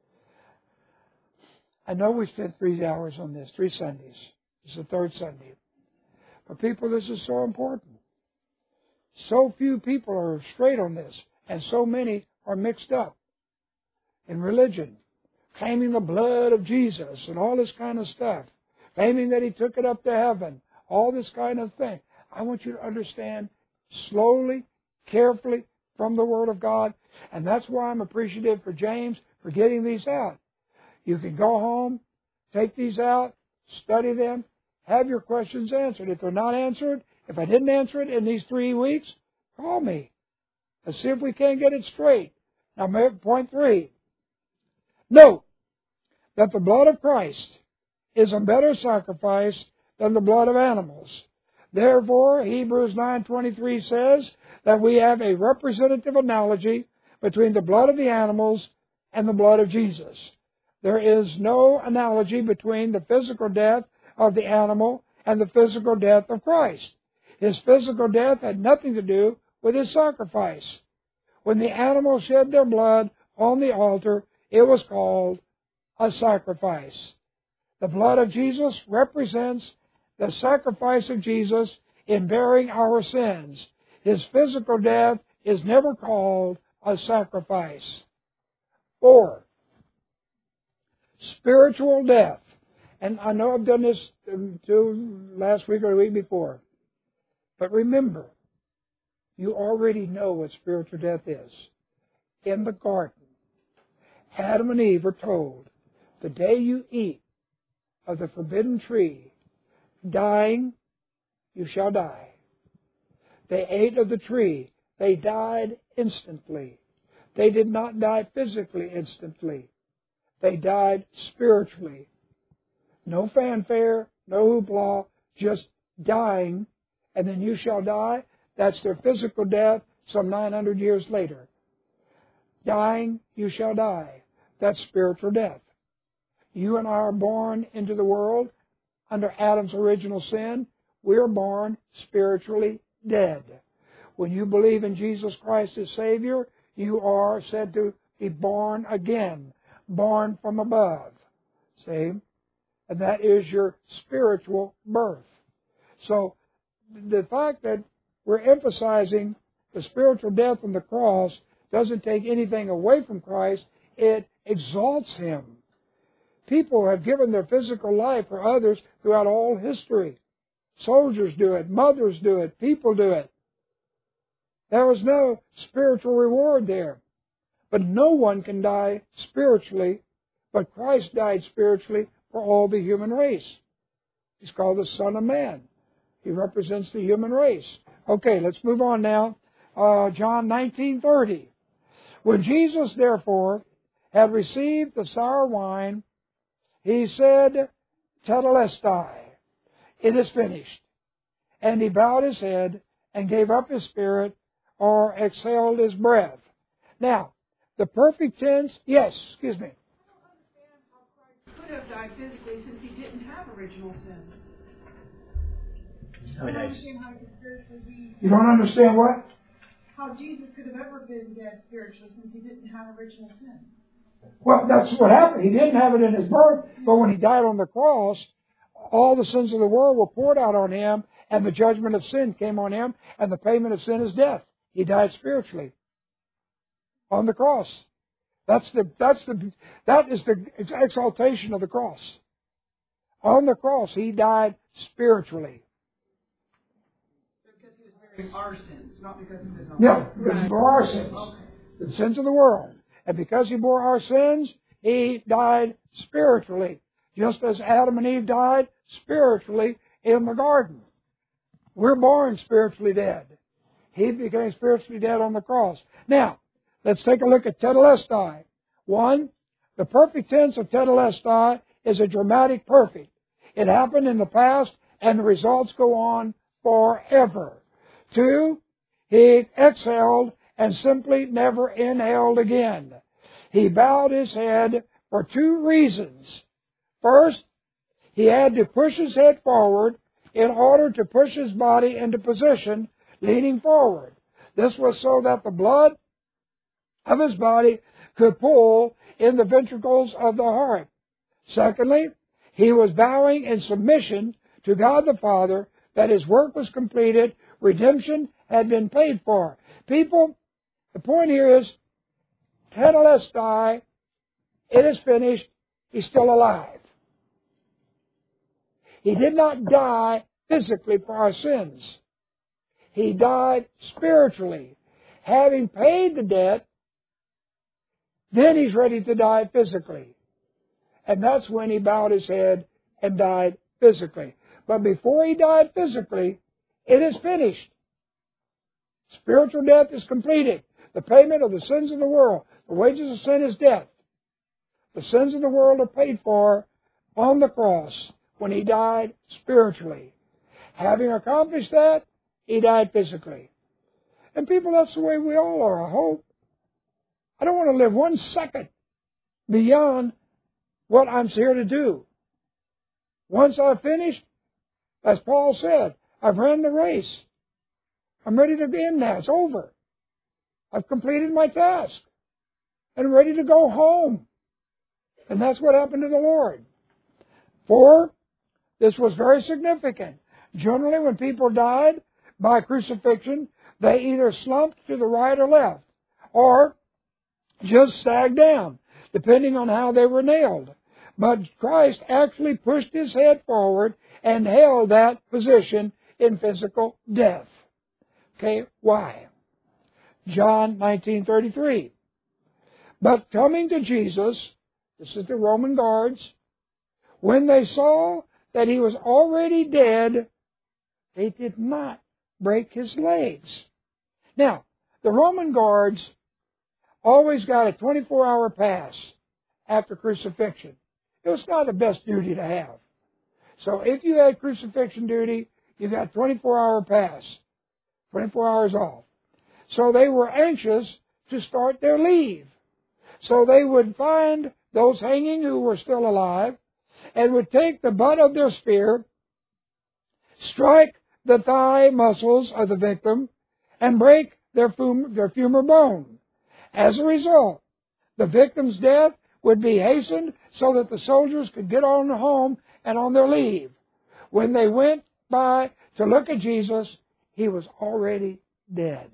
I know we spent 3 hours on this, 3 Sundays. This is the 3rd Sunday. But people, this is so important. So few people are straight on this, and so many are mixed up in religion, claiming the blood of Jesus and all this kind of stuff, claiming that He took it up to heaven, all this kind of thing. I want you to understand slowly, carefully from the Word of God, and that's why I'm appreciative for James for getting these out. You can go home, take these out, study them, have your questions answered. If they're not answered, if I didn't answer it in these 3 weeks, call me. Let's see if we can't get it straight. Now, point 3. Note that the blood of Christ is a better sacrifice than the blood of animals. Therefore, Hebrews 9:23 says that we have a representative analogy between the blood of the animals and the blood of Jesus. There is no analogy between the physical death of the animal and the physical death of Christ. His physical death had nothing to do with His sacrifice. When the animals shed their blood on the altar, it was called a sacrifice. The blood of Jesus represents the sacrifice of Jesus in bearing our sins. His physical death is never called a sacrifice. 4. Spiritual death. And I know I've done this last week or the week before. But remember, you already know what spiritual death is. In the garden, Adam and Eve were told, the day you eat of the forbidden tree, dying, you shall die. They ate of the tree. They died instantly. They did not die physically instantly. They died spiritually. No fanfare, no hoopla, just dying, and then you shall die. That's their physical death some 900 years later. Dying, you shall die. That's spiritual death. You and I are born into the world under Adam's original sin. We're born spiritually dead. When you believe in Jesus Christ as Savior, you are said to be born again, born from above. See? And that is your spiritual birth. So the fact that we're emphasizing the spiritual death on the cross doesn't take anything away from Christ. It exalts Him. People have given their physical life for others throughout all history. Soldiers do it. Mothers do it. People do it. There was no spiritual reward there. But no one can die spiritually, but Christ died spiritually for all the human race. He's called the Son of Man. He represents the human race. Okay, let's move on now. John 19:30. When Jesus, therefore, had received the sour wine, He said, Tetelestai, it is finished. And He bowed His head and gave up His spirit, or exhaled His breath. Now, the perfect tense, yes, excuse me. Could have died physically since He didn't have original sin. You don't understand what? How Jesus could have ever been dead spiritually since He didn't have original sin. Well, that's what happened. He didn't have it in His birth, but when He died on the cross, all the sins of the world were poured out on Him, and the judgment of sin came on Him, and the payment of sin is death. He died spiritually on the cross. That is the exaltation of the cross. On the cross, He died spiritually. Because He was bearing our sins, not because of His own. Yeah, because He bore our sins. The sins of the world. And because He bore our sins, He died spiritually. Just as Adam and Eve died spiritually in the garden. We're born spiritually dead. He became spiritually dead on the cross. Now, let's take a look at Tetelestai. 1, the perfect tense of Tetelestai is a dramatic perfect. It happened in the past, and the results go on forever. 2, He exhaled and simply never inhaled again. He bowed His head for 2 reasons. First, He had to push His head forward in order to push His body into position, leaning forward. This was so that the blood of His body could pull in the ventricles of the heart. Secondly, He was bowing in submission to God the Father that His work was completed, redemption had been paid for. People, the point here is, Tetelestai, it is finished, He's still alive. He did not die physically for our sins. He died spiritually. Having paid the debt, then He's ready to die physically. And that's when He bowed His head and died physically. But before He died physically, it is finished. Spiritual death is completed. The payment of the sins of the world. The wages of sin is death. The sins of the world are paid for on the cross when He died spiritually. Having accomplished that, He died physically. And people, that's the way we all are, I hope. I don't want to live 1 second beyond what I'm here to do. Once I've finished, as Paul said, I've ran the race. I'm ready to end now. It's over. I've completed my task. And I'm ready to go home. And that's what happened to the Lord. 4, this was very significant. Generally, when people died by crucifixion, they either slumped to the right or left, or just sagged down, depending on how they were nailed. But Christ actually pushed His head forward and held that position in physical death. Okay, why? John 19:33. But coming to Jesus, this is the Roman guards, when they saw that He was already dead, they did not break His legs. Now, the Roman guards always got a 24-hour pass after crucifixion. It was not the best duty to have. So if you had crucifixion duty, you got a 24-hour pass, 24 hours off. So they were anxious to start their leave. So they would find those hanging who were still alive and would take the butt of their spear, strike the thigh muscles of the victim, and break their femur bone. As a result, the victim's death would be hastened so that the soldiers could get on home and on their leave. When they went by to look at Jesus, He was already dead.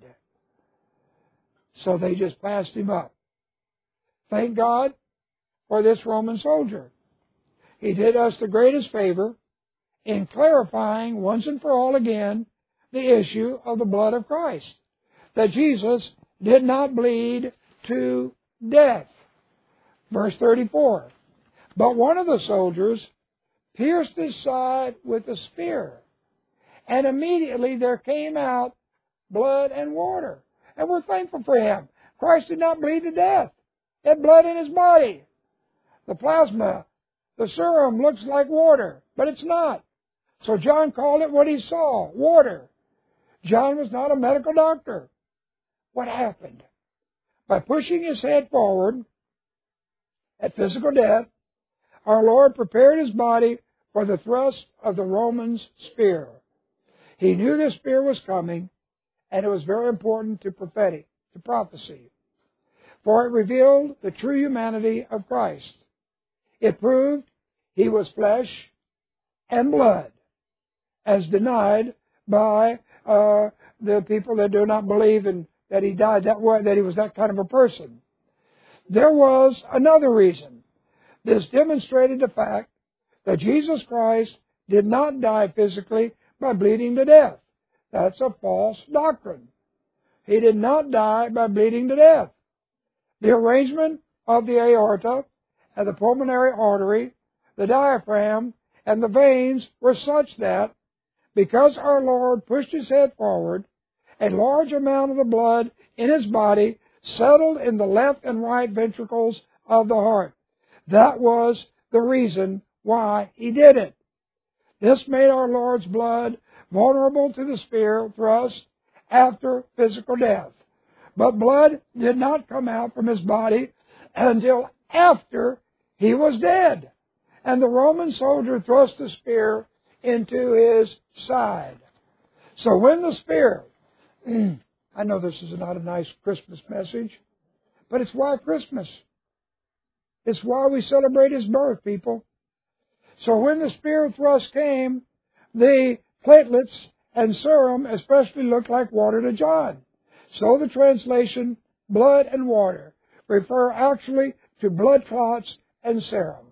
So they just passed Him up. Thank God for this Roman soldier. He did us the greatest favor in clarifying once and for all again the issue of the blood of Christ. That Jesus did not bleed to death. Verse 34. But one of the soldiers pierced His side with a spear, and immediately there came out blood and water. And we're thankful for Him. Christ did not bleed to death. He had blood in His body. The plasma, the serum looks like water, but it's not. So John called it what he saw, water. John was not a medical doctor. What happened? By pushing His head forward at physical death, our Lord prepared His body for the thrust of the Roman's spear. He knew this spear was coming, and it was very important to prophecy. For it revealed the true humanity of Christ. It proved He was flesh and blood, as denied by the people that do not believe in that He died that way, that He was that kind of a person. There was another reason. This demonstrated the fact that Jesus Christ did not die physically by bleeding to death. That's a false doctrine. He did not die by bleeding to death. The arrangement of the aorta and the pulmonary artery, the diaphragm, and the veins were such that, because our Lord pushed His head forward, a large amount of the blood in His body settled in the left and right ventricles of the heart. That was the reason why He did it. This made our Lord's blood vulnerable to the spear thrust after physical death. But blood did not come out from His body until after He was dead. And the Roman soldier thrust the spear into His side. So when the spear, I know this is not a nice Christmas message, but it's why Christmas. It's why we celebrate His birth, people. So when the spear thrust came, the platelets and serum especially looked like water to John. So the translation, blood and water, refer actually to blood clots and serum.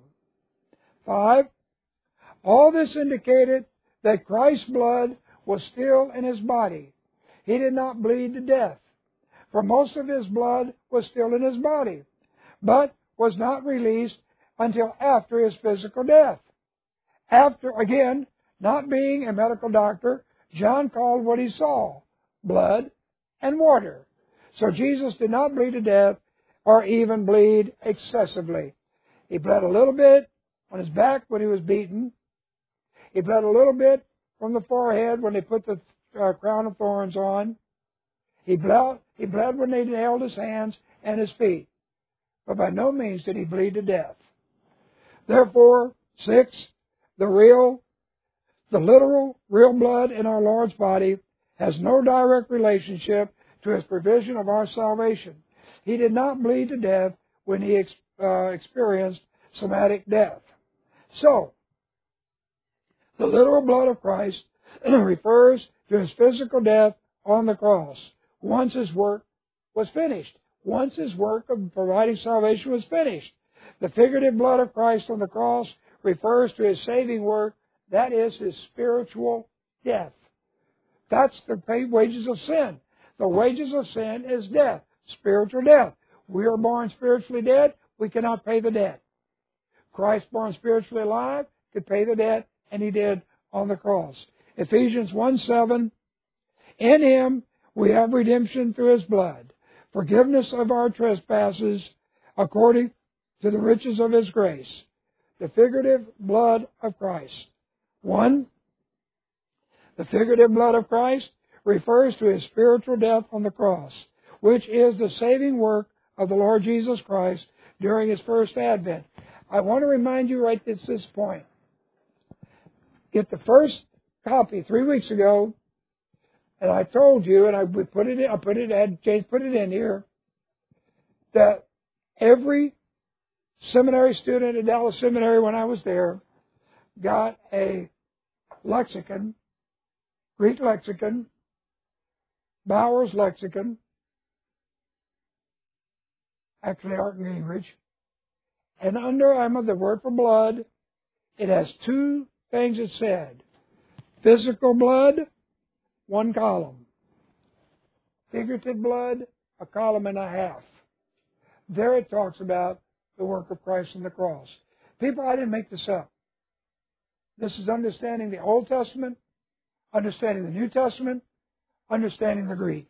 5. All this indicated that Christ's blood was still in His body. He did not bleed to death, for most of His blood was still in His body, but was not released until after His physical death. After, again, not being a medical doctor, John called what he saw blood and water. So Jesus did not bleed to death or even bleed excessively. He bled a little bit on his back when he was beaten. He bled a little bit from the forehead when they put the crown of thorns on. He bled when they nailed his hands and his feet. But by no means did he bleed to death. Therefore, 6, the literal, real blood in our Lord's body has no direct relationship to His provision of our salvation. He did not bleed to death when He experienced somatic death. So, the literal blood of Christ refers to His physical death on the cross once His work was finished. Once His work of providing salvation was finished. The figurative blood of Christ on the cross refers to His saving work. That is His spiritual death. That's the wages of sin. The wages of sin is death, spiritual death. We are born spiritually dead. We cannot pay the debt. Christ, born spiritually alive, could pay the debt, and He did on the cross. Ephesians 1:7, in Him we have redemption through His blood, forgiveness of our trespasses according to the riches of His grace. The figurative blood of Christ. 1. The figurative blood of Christ refers to His spiritual death on the cross, which is the saving work of the Lord Jesus Christ during His first advent. I want to remind you right at this point. Get the first copy 3 weeks ago, and I told you, and James put it in here, that every seminary student at Dallas Seminary when I was there got a lexicon, Greek lexicon, Bowers lexicon, actually Art and Gingrich, and under the word for blood, it has 2 things it said. Physical blood, 1 column. Figurative blood, 1.5 columns. There it talks about the work of Christ on the cross. People, I didn't make this up. This is understanding the Old Testament, understanding the New Testament, understanding the Greek.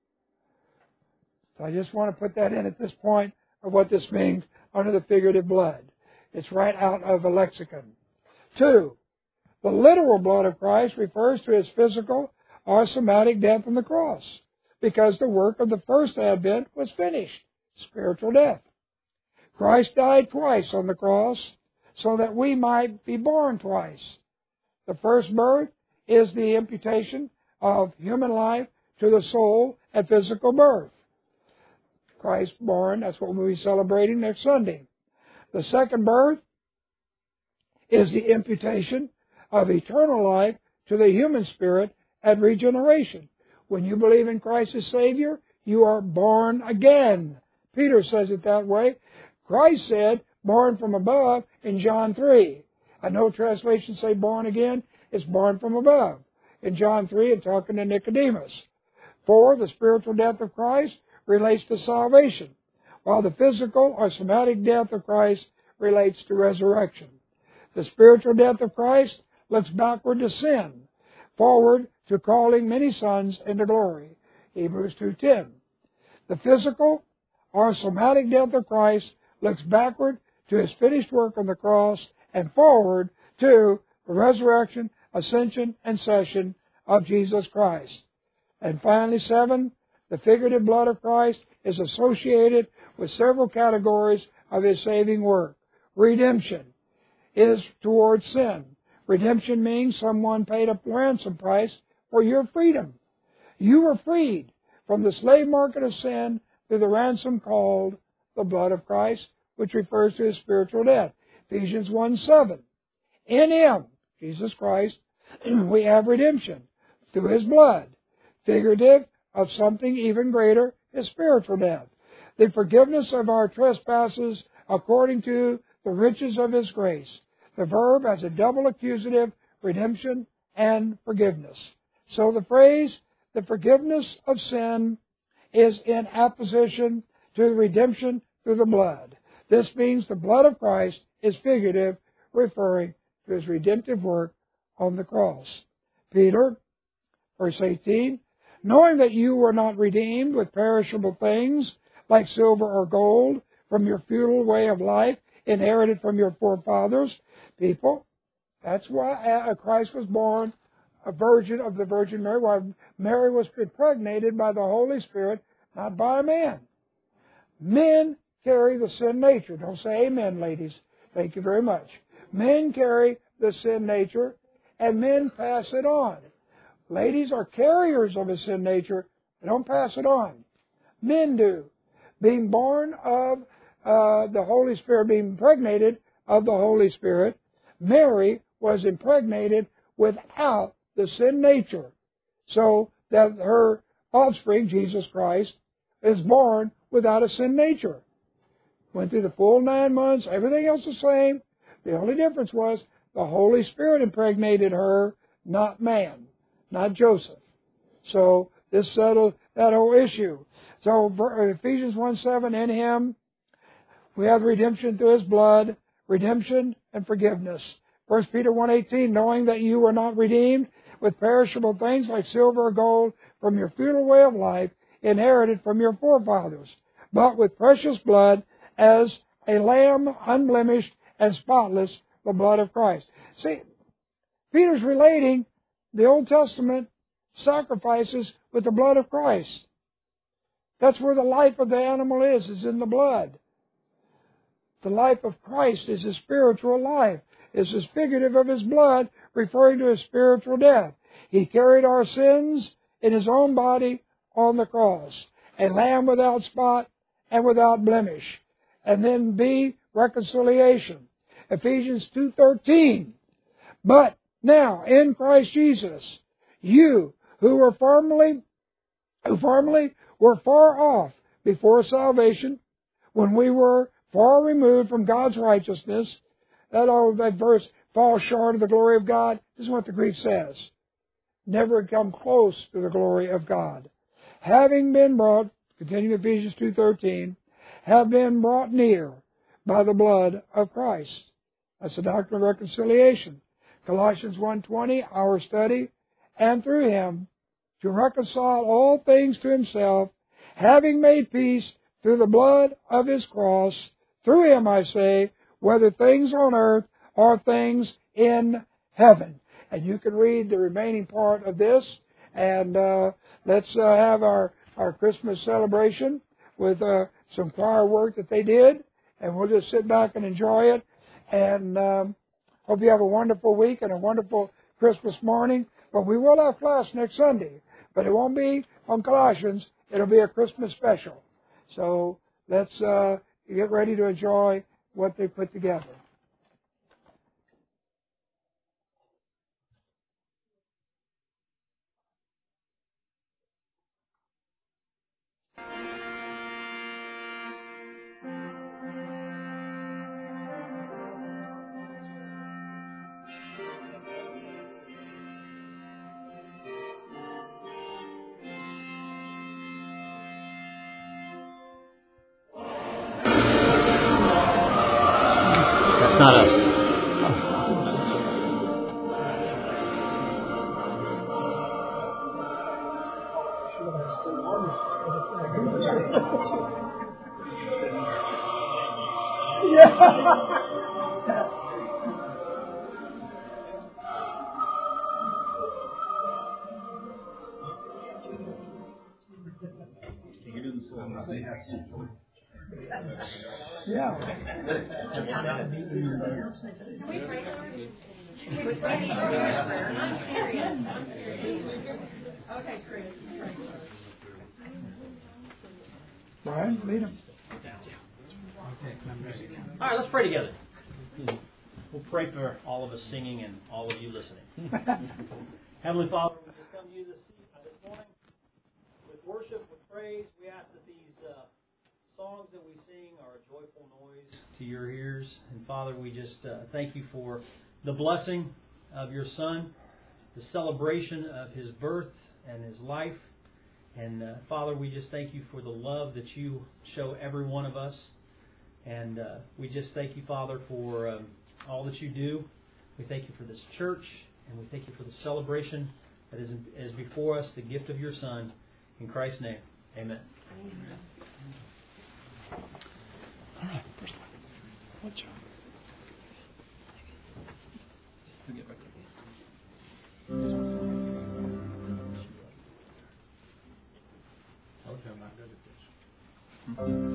So I just want to put that in at this point of what this means under the figurative blood. It's right out of a lexicon. 2, the literal blood of Christ refers to His physical or somatic death on the cross, because the work of the first advent was finished, spiritual death. Christ died twice on the cross so that we might be born twice. The first birth is the imputation of human life to the soul at physical birth. Christ born, that's what we'll be celebrating next Sunday. The second birth is the imputation of eternal life to the human spirit at regeneration. When you believe in Christ as Savior, you are born again. Peter says it that way. Christ said, born from above in John 3. I know translations say born again. It's born from above. In John 3, and talking to Nicodemus. 4, the spiritual death of Christ relates to salvation, while the physical or somatic death of Christ relates to resurrection. The spiritual death of Christ looks backward to sin, forward to calling many sons into glory. Hebrews 2:10. The physical or somatic death of Christ looks backward to His finished work on the cross and forward to the resurrection, ascension, and session of Jesus Christ. And finally, 7, the figurative blood of Christ is associated with several categories of His saving work. Redemption is towards sin. Redemption means someone paid a ransom price for your freedom. You were freed from the slave market of sin through the ransom called the blood of Christ, which refers to His spiritual death. Ephesians 1:7. In Him, Jesus Christ, we have redemption through His blood, figurative of something even greater, His spiritual death, the forgiveness of our trespasses according to the riches of His grace. The verb has a double accusative, redemption and forgiveness. So the phrase, the forgiveness of sin, is in apposition to the redemption through the blood. This means the blood of Christ is figurative, referring to His redemptive work on the cross. Peter, verse 18, knowing that you were not redeemed with perishable things like silver or gold from your futile way of life inherited from your forefathers. People, that's why Christ was born a virgin of the Virgin Mary, while Mary was impregnated by the Holy Spirit, not by a man. Men carry the sin nature. Don't say amen, ladies. Thank you very much. Men carry the sin nature, and men pass it on. Ladies are carriers of a sin nature. They don't pass it on. Men do. Being born of the Holy Spirit, being impregnated of the Holy Spirit, Mary was impregnated without the sin nature, so that her offspring, Jesus Christ, is born without a sin nature. Went through the full 9 months, everything else the same. The only difference was the Holy Spirit impregnated her, not man, not Joseph. So this settled that whole issue. So Ephesians 1:7, in Him we have redemption through His blood, redemption and forgiveness. 1 Peter 1:18, knowing that you were not redeemed with perishable things like silver or gold from your futile way of life, inherited from your forefathers, but with precious blood, as a lamb unblemished and spotless, the blood of Christ. See, Peter's relating the Old Testament sacrifices with the blood of Christ. That's where the life of the animal is in the blood. The life of Christ is His spiritual life. This is figurative of His blood, referring to His spiritual death. He carried our sins in His own body on the cross, a lamb without spot and without blemish. And then B, reconciliation. Ephesians 2:13. But now, in Christ Jesus, you who formerly were far off before salvation, when we were far removed from God's righteousness, that verse, falls short of the glory of God. This is what the Greek says. Never come close to the glory of God. Having been brought, continuing Ephesians 2:13, have been brought near by the blood of Christ. That's the doctrine of reconciliation. Colossians 1:20, our study, and through Him to reconcile all things to Himself, having made peace through the blood of His cross. Through Him, I say, whether things on earth or things in heaven. And you can read the remaining part of this, and let's have our Christmas celebration with some choir work that they did, and we'll just sit back and enjoy it. And hope you have a wonderful week and a wonderful Christmas morning. But we will have class next Sunday, but it won't be on Colossians. It'll be a Christmas special. So let's get ready to enjoy what they put together. That's not us. Yeah. Okay, Chris. Brian, lead him. All right, let's pray together. We'll pray for all of us singing and all of you listening. Heavenly Father, we just come to you this morning with worship, with praise. We ask that these songs that we sing are a joyful noise to your ears. And Father, we just thank you for the blessing of your Son, the celebration of His birth and His life. And Father, we just thank you for the love that you show every one of us. And we just thank you, Father, for all that you do. We thank you for this church, and we thank you for the celebration that is before us, the gift of your Son. In Christ's name, amen. All right, first one. I'm not good at this.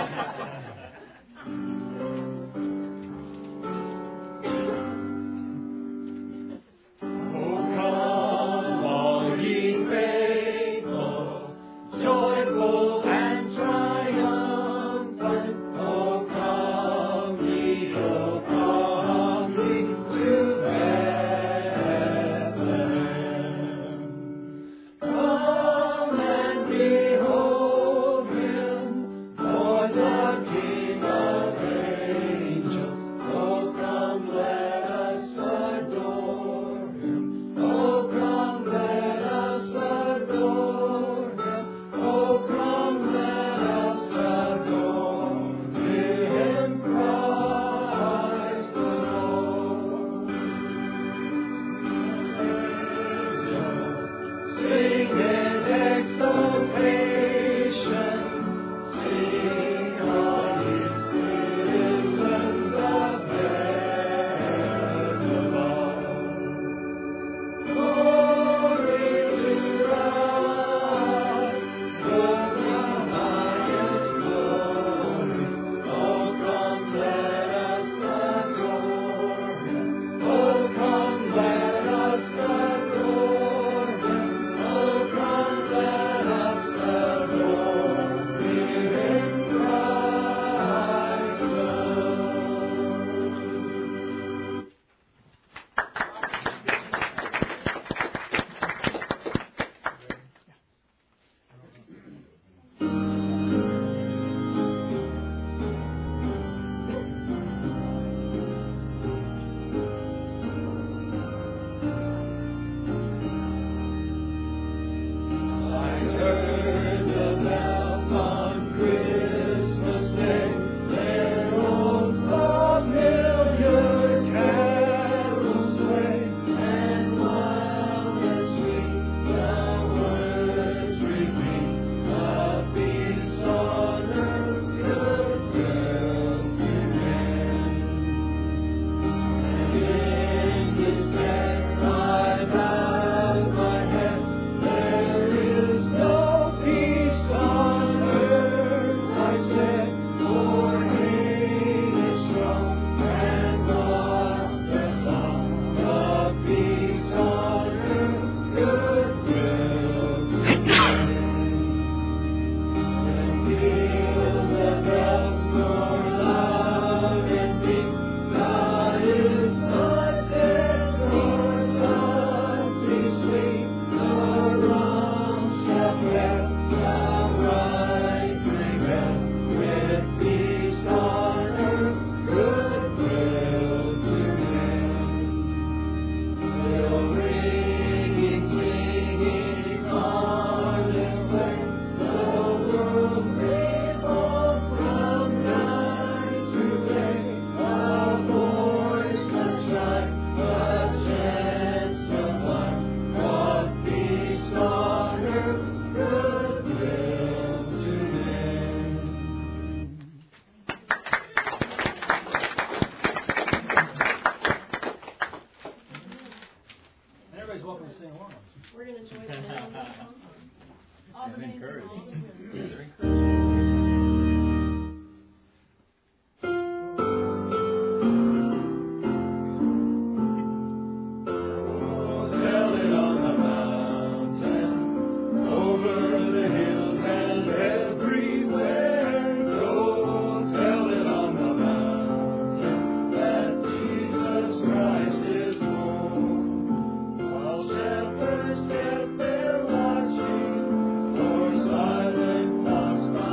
Step there watching, for silent thoughts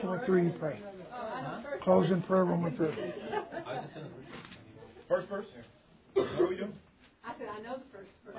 when we're through, you pray. Close in prayer when we're through. First verse? What are we doing? I said, I know the first verse.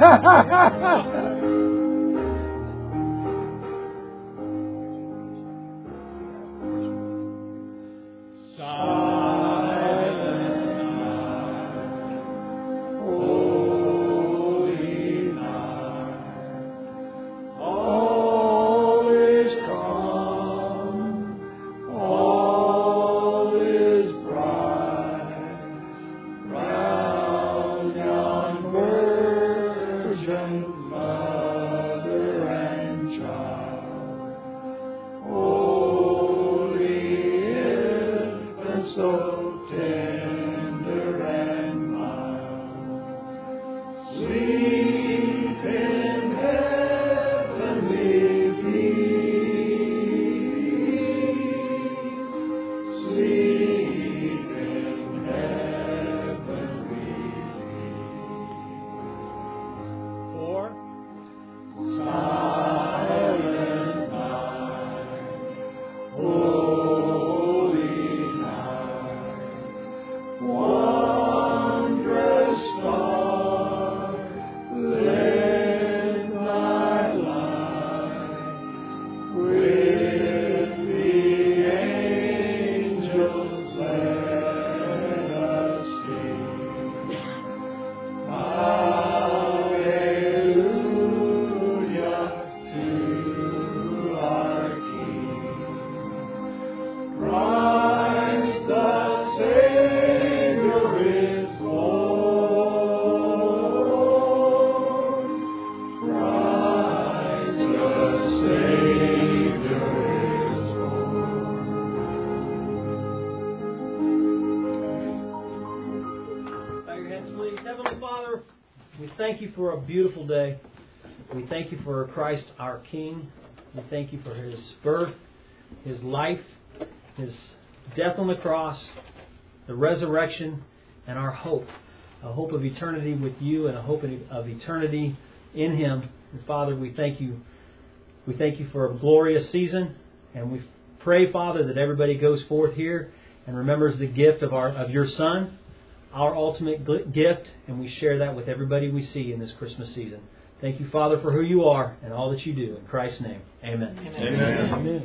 Thank you for a beautiful day. We thank you for Christ our King. We thank you for His birth, His life, His death on the cross, the resurrection, and our hope. A hope of eternity with you and a hope of eternity in Him. And Father, we thank you. We thank you for a glorious season. And we pray, Father, that everybody goes forth here and remembers the gift of your Son, our ultimate gift, and we share that with everybody we see in this Christmas season. Thank you, Father, for who you are and all that you do. In Christ's name, amen. Amen.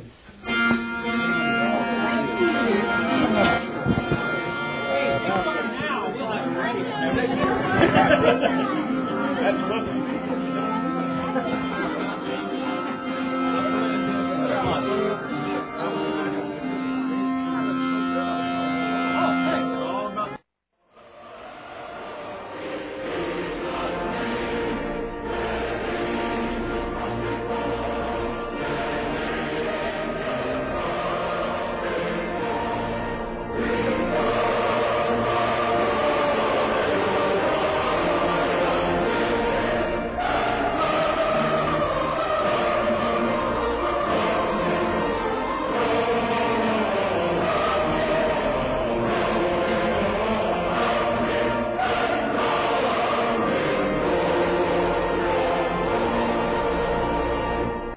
Amen.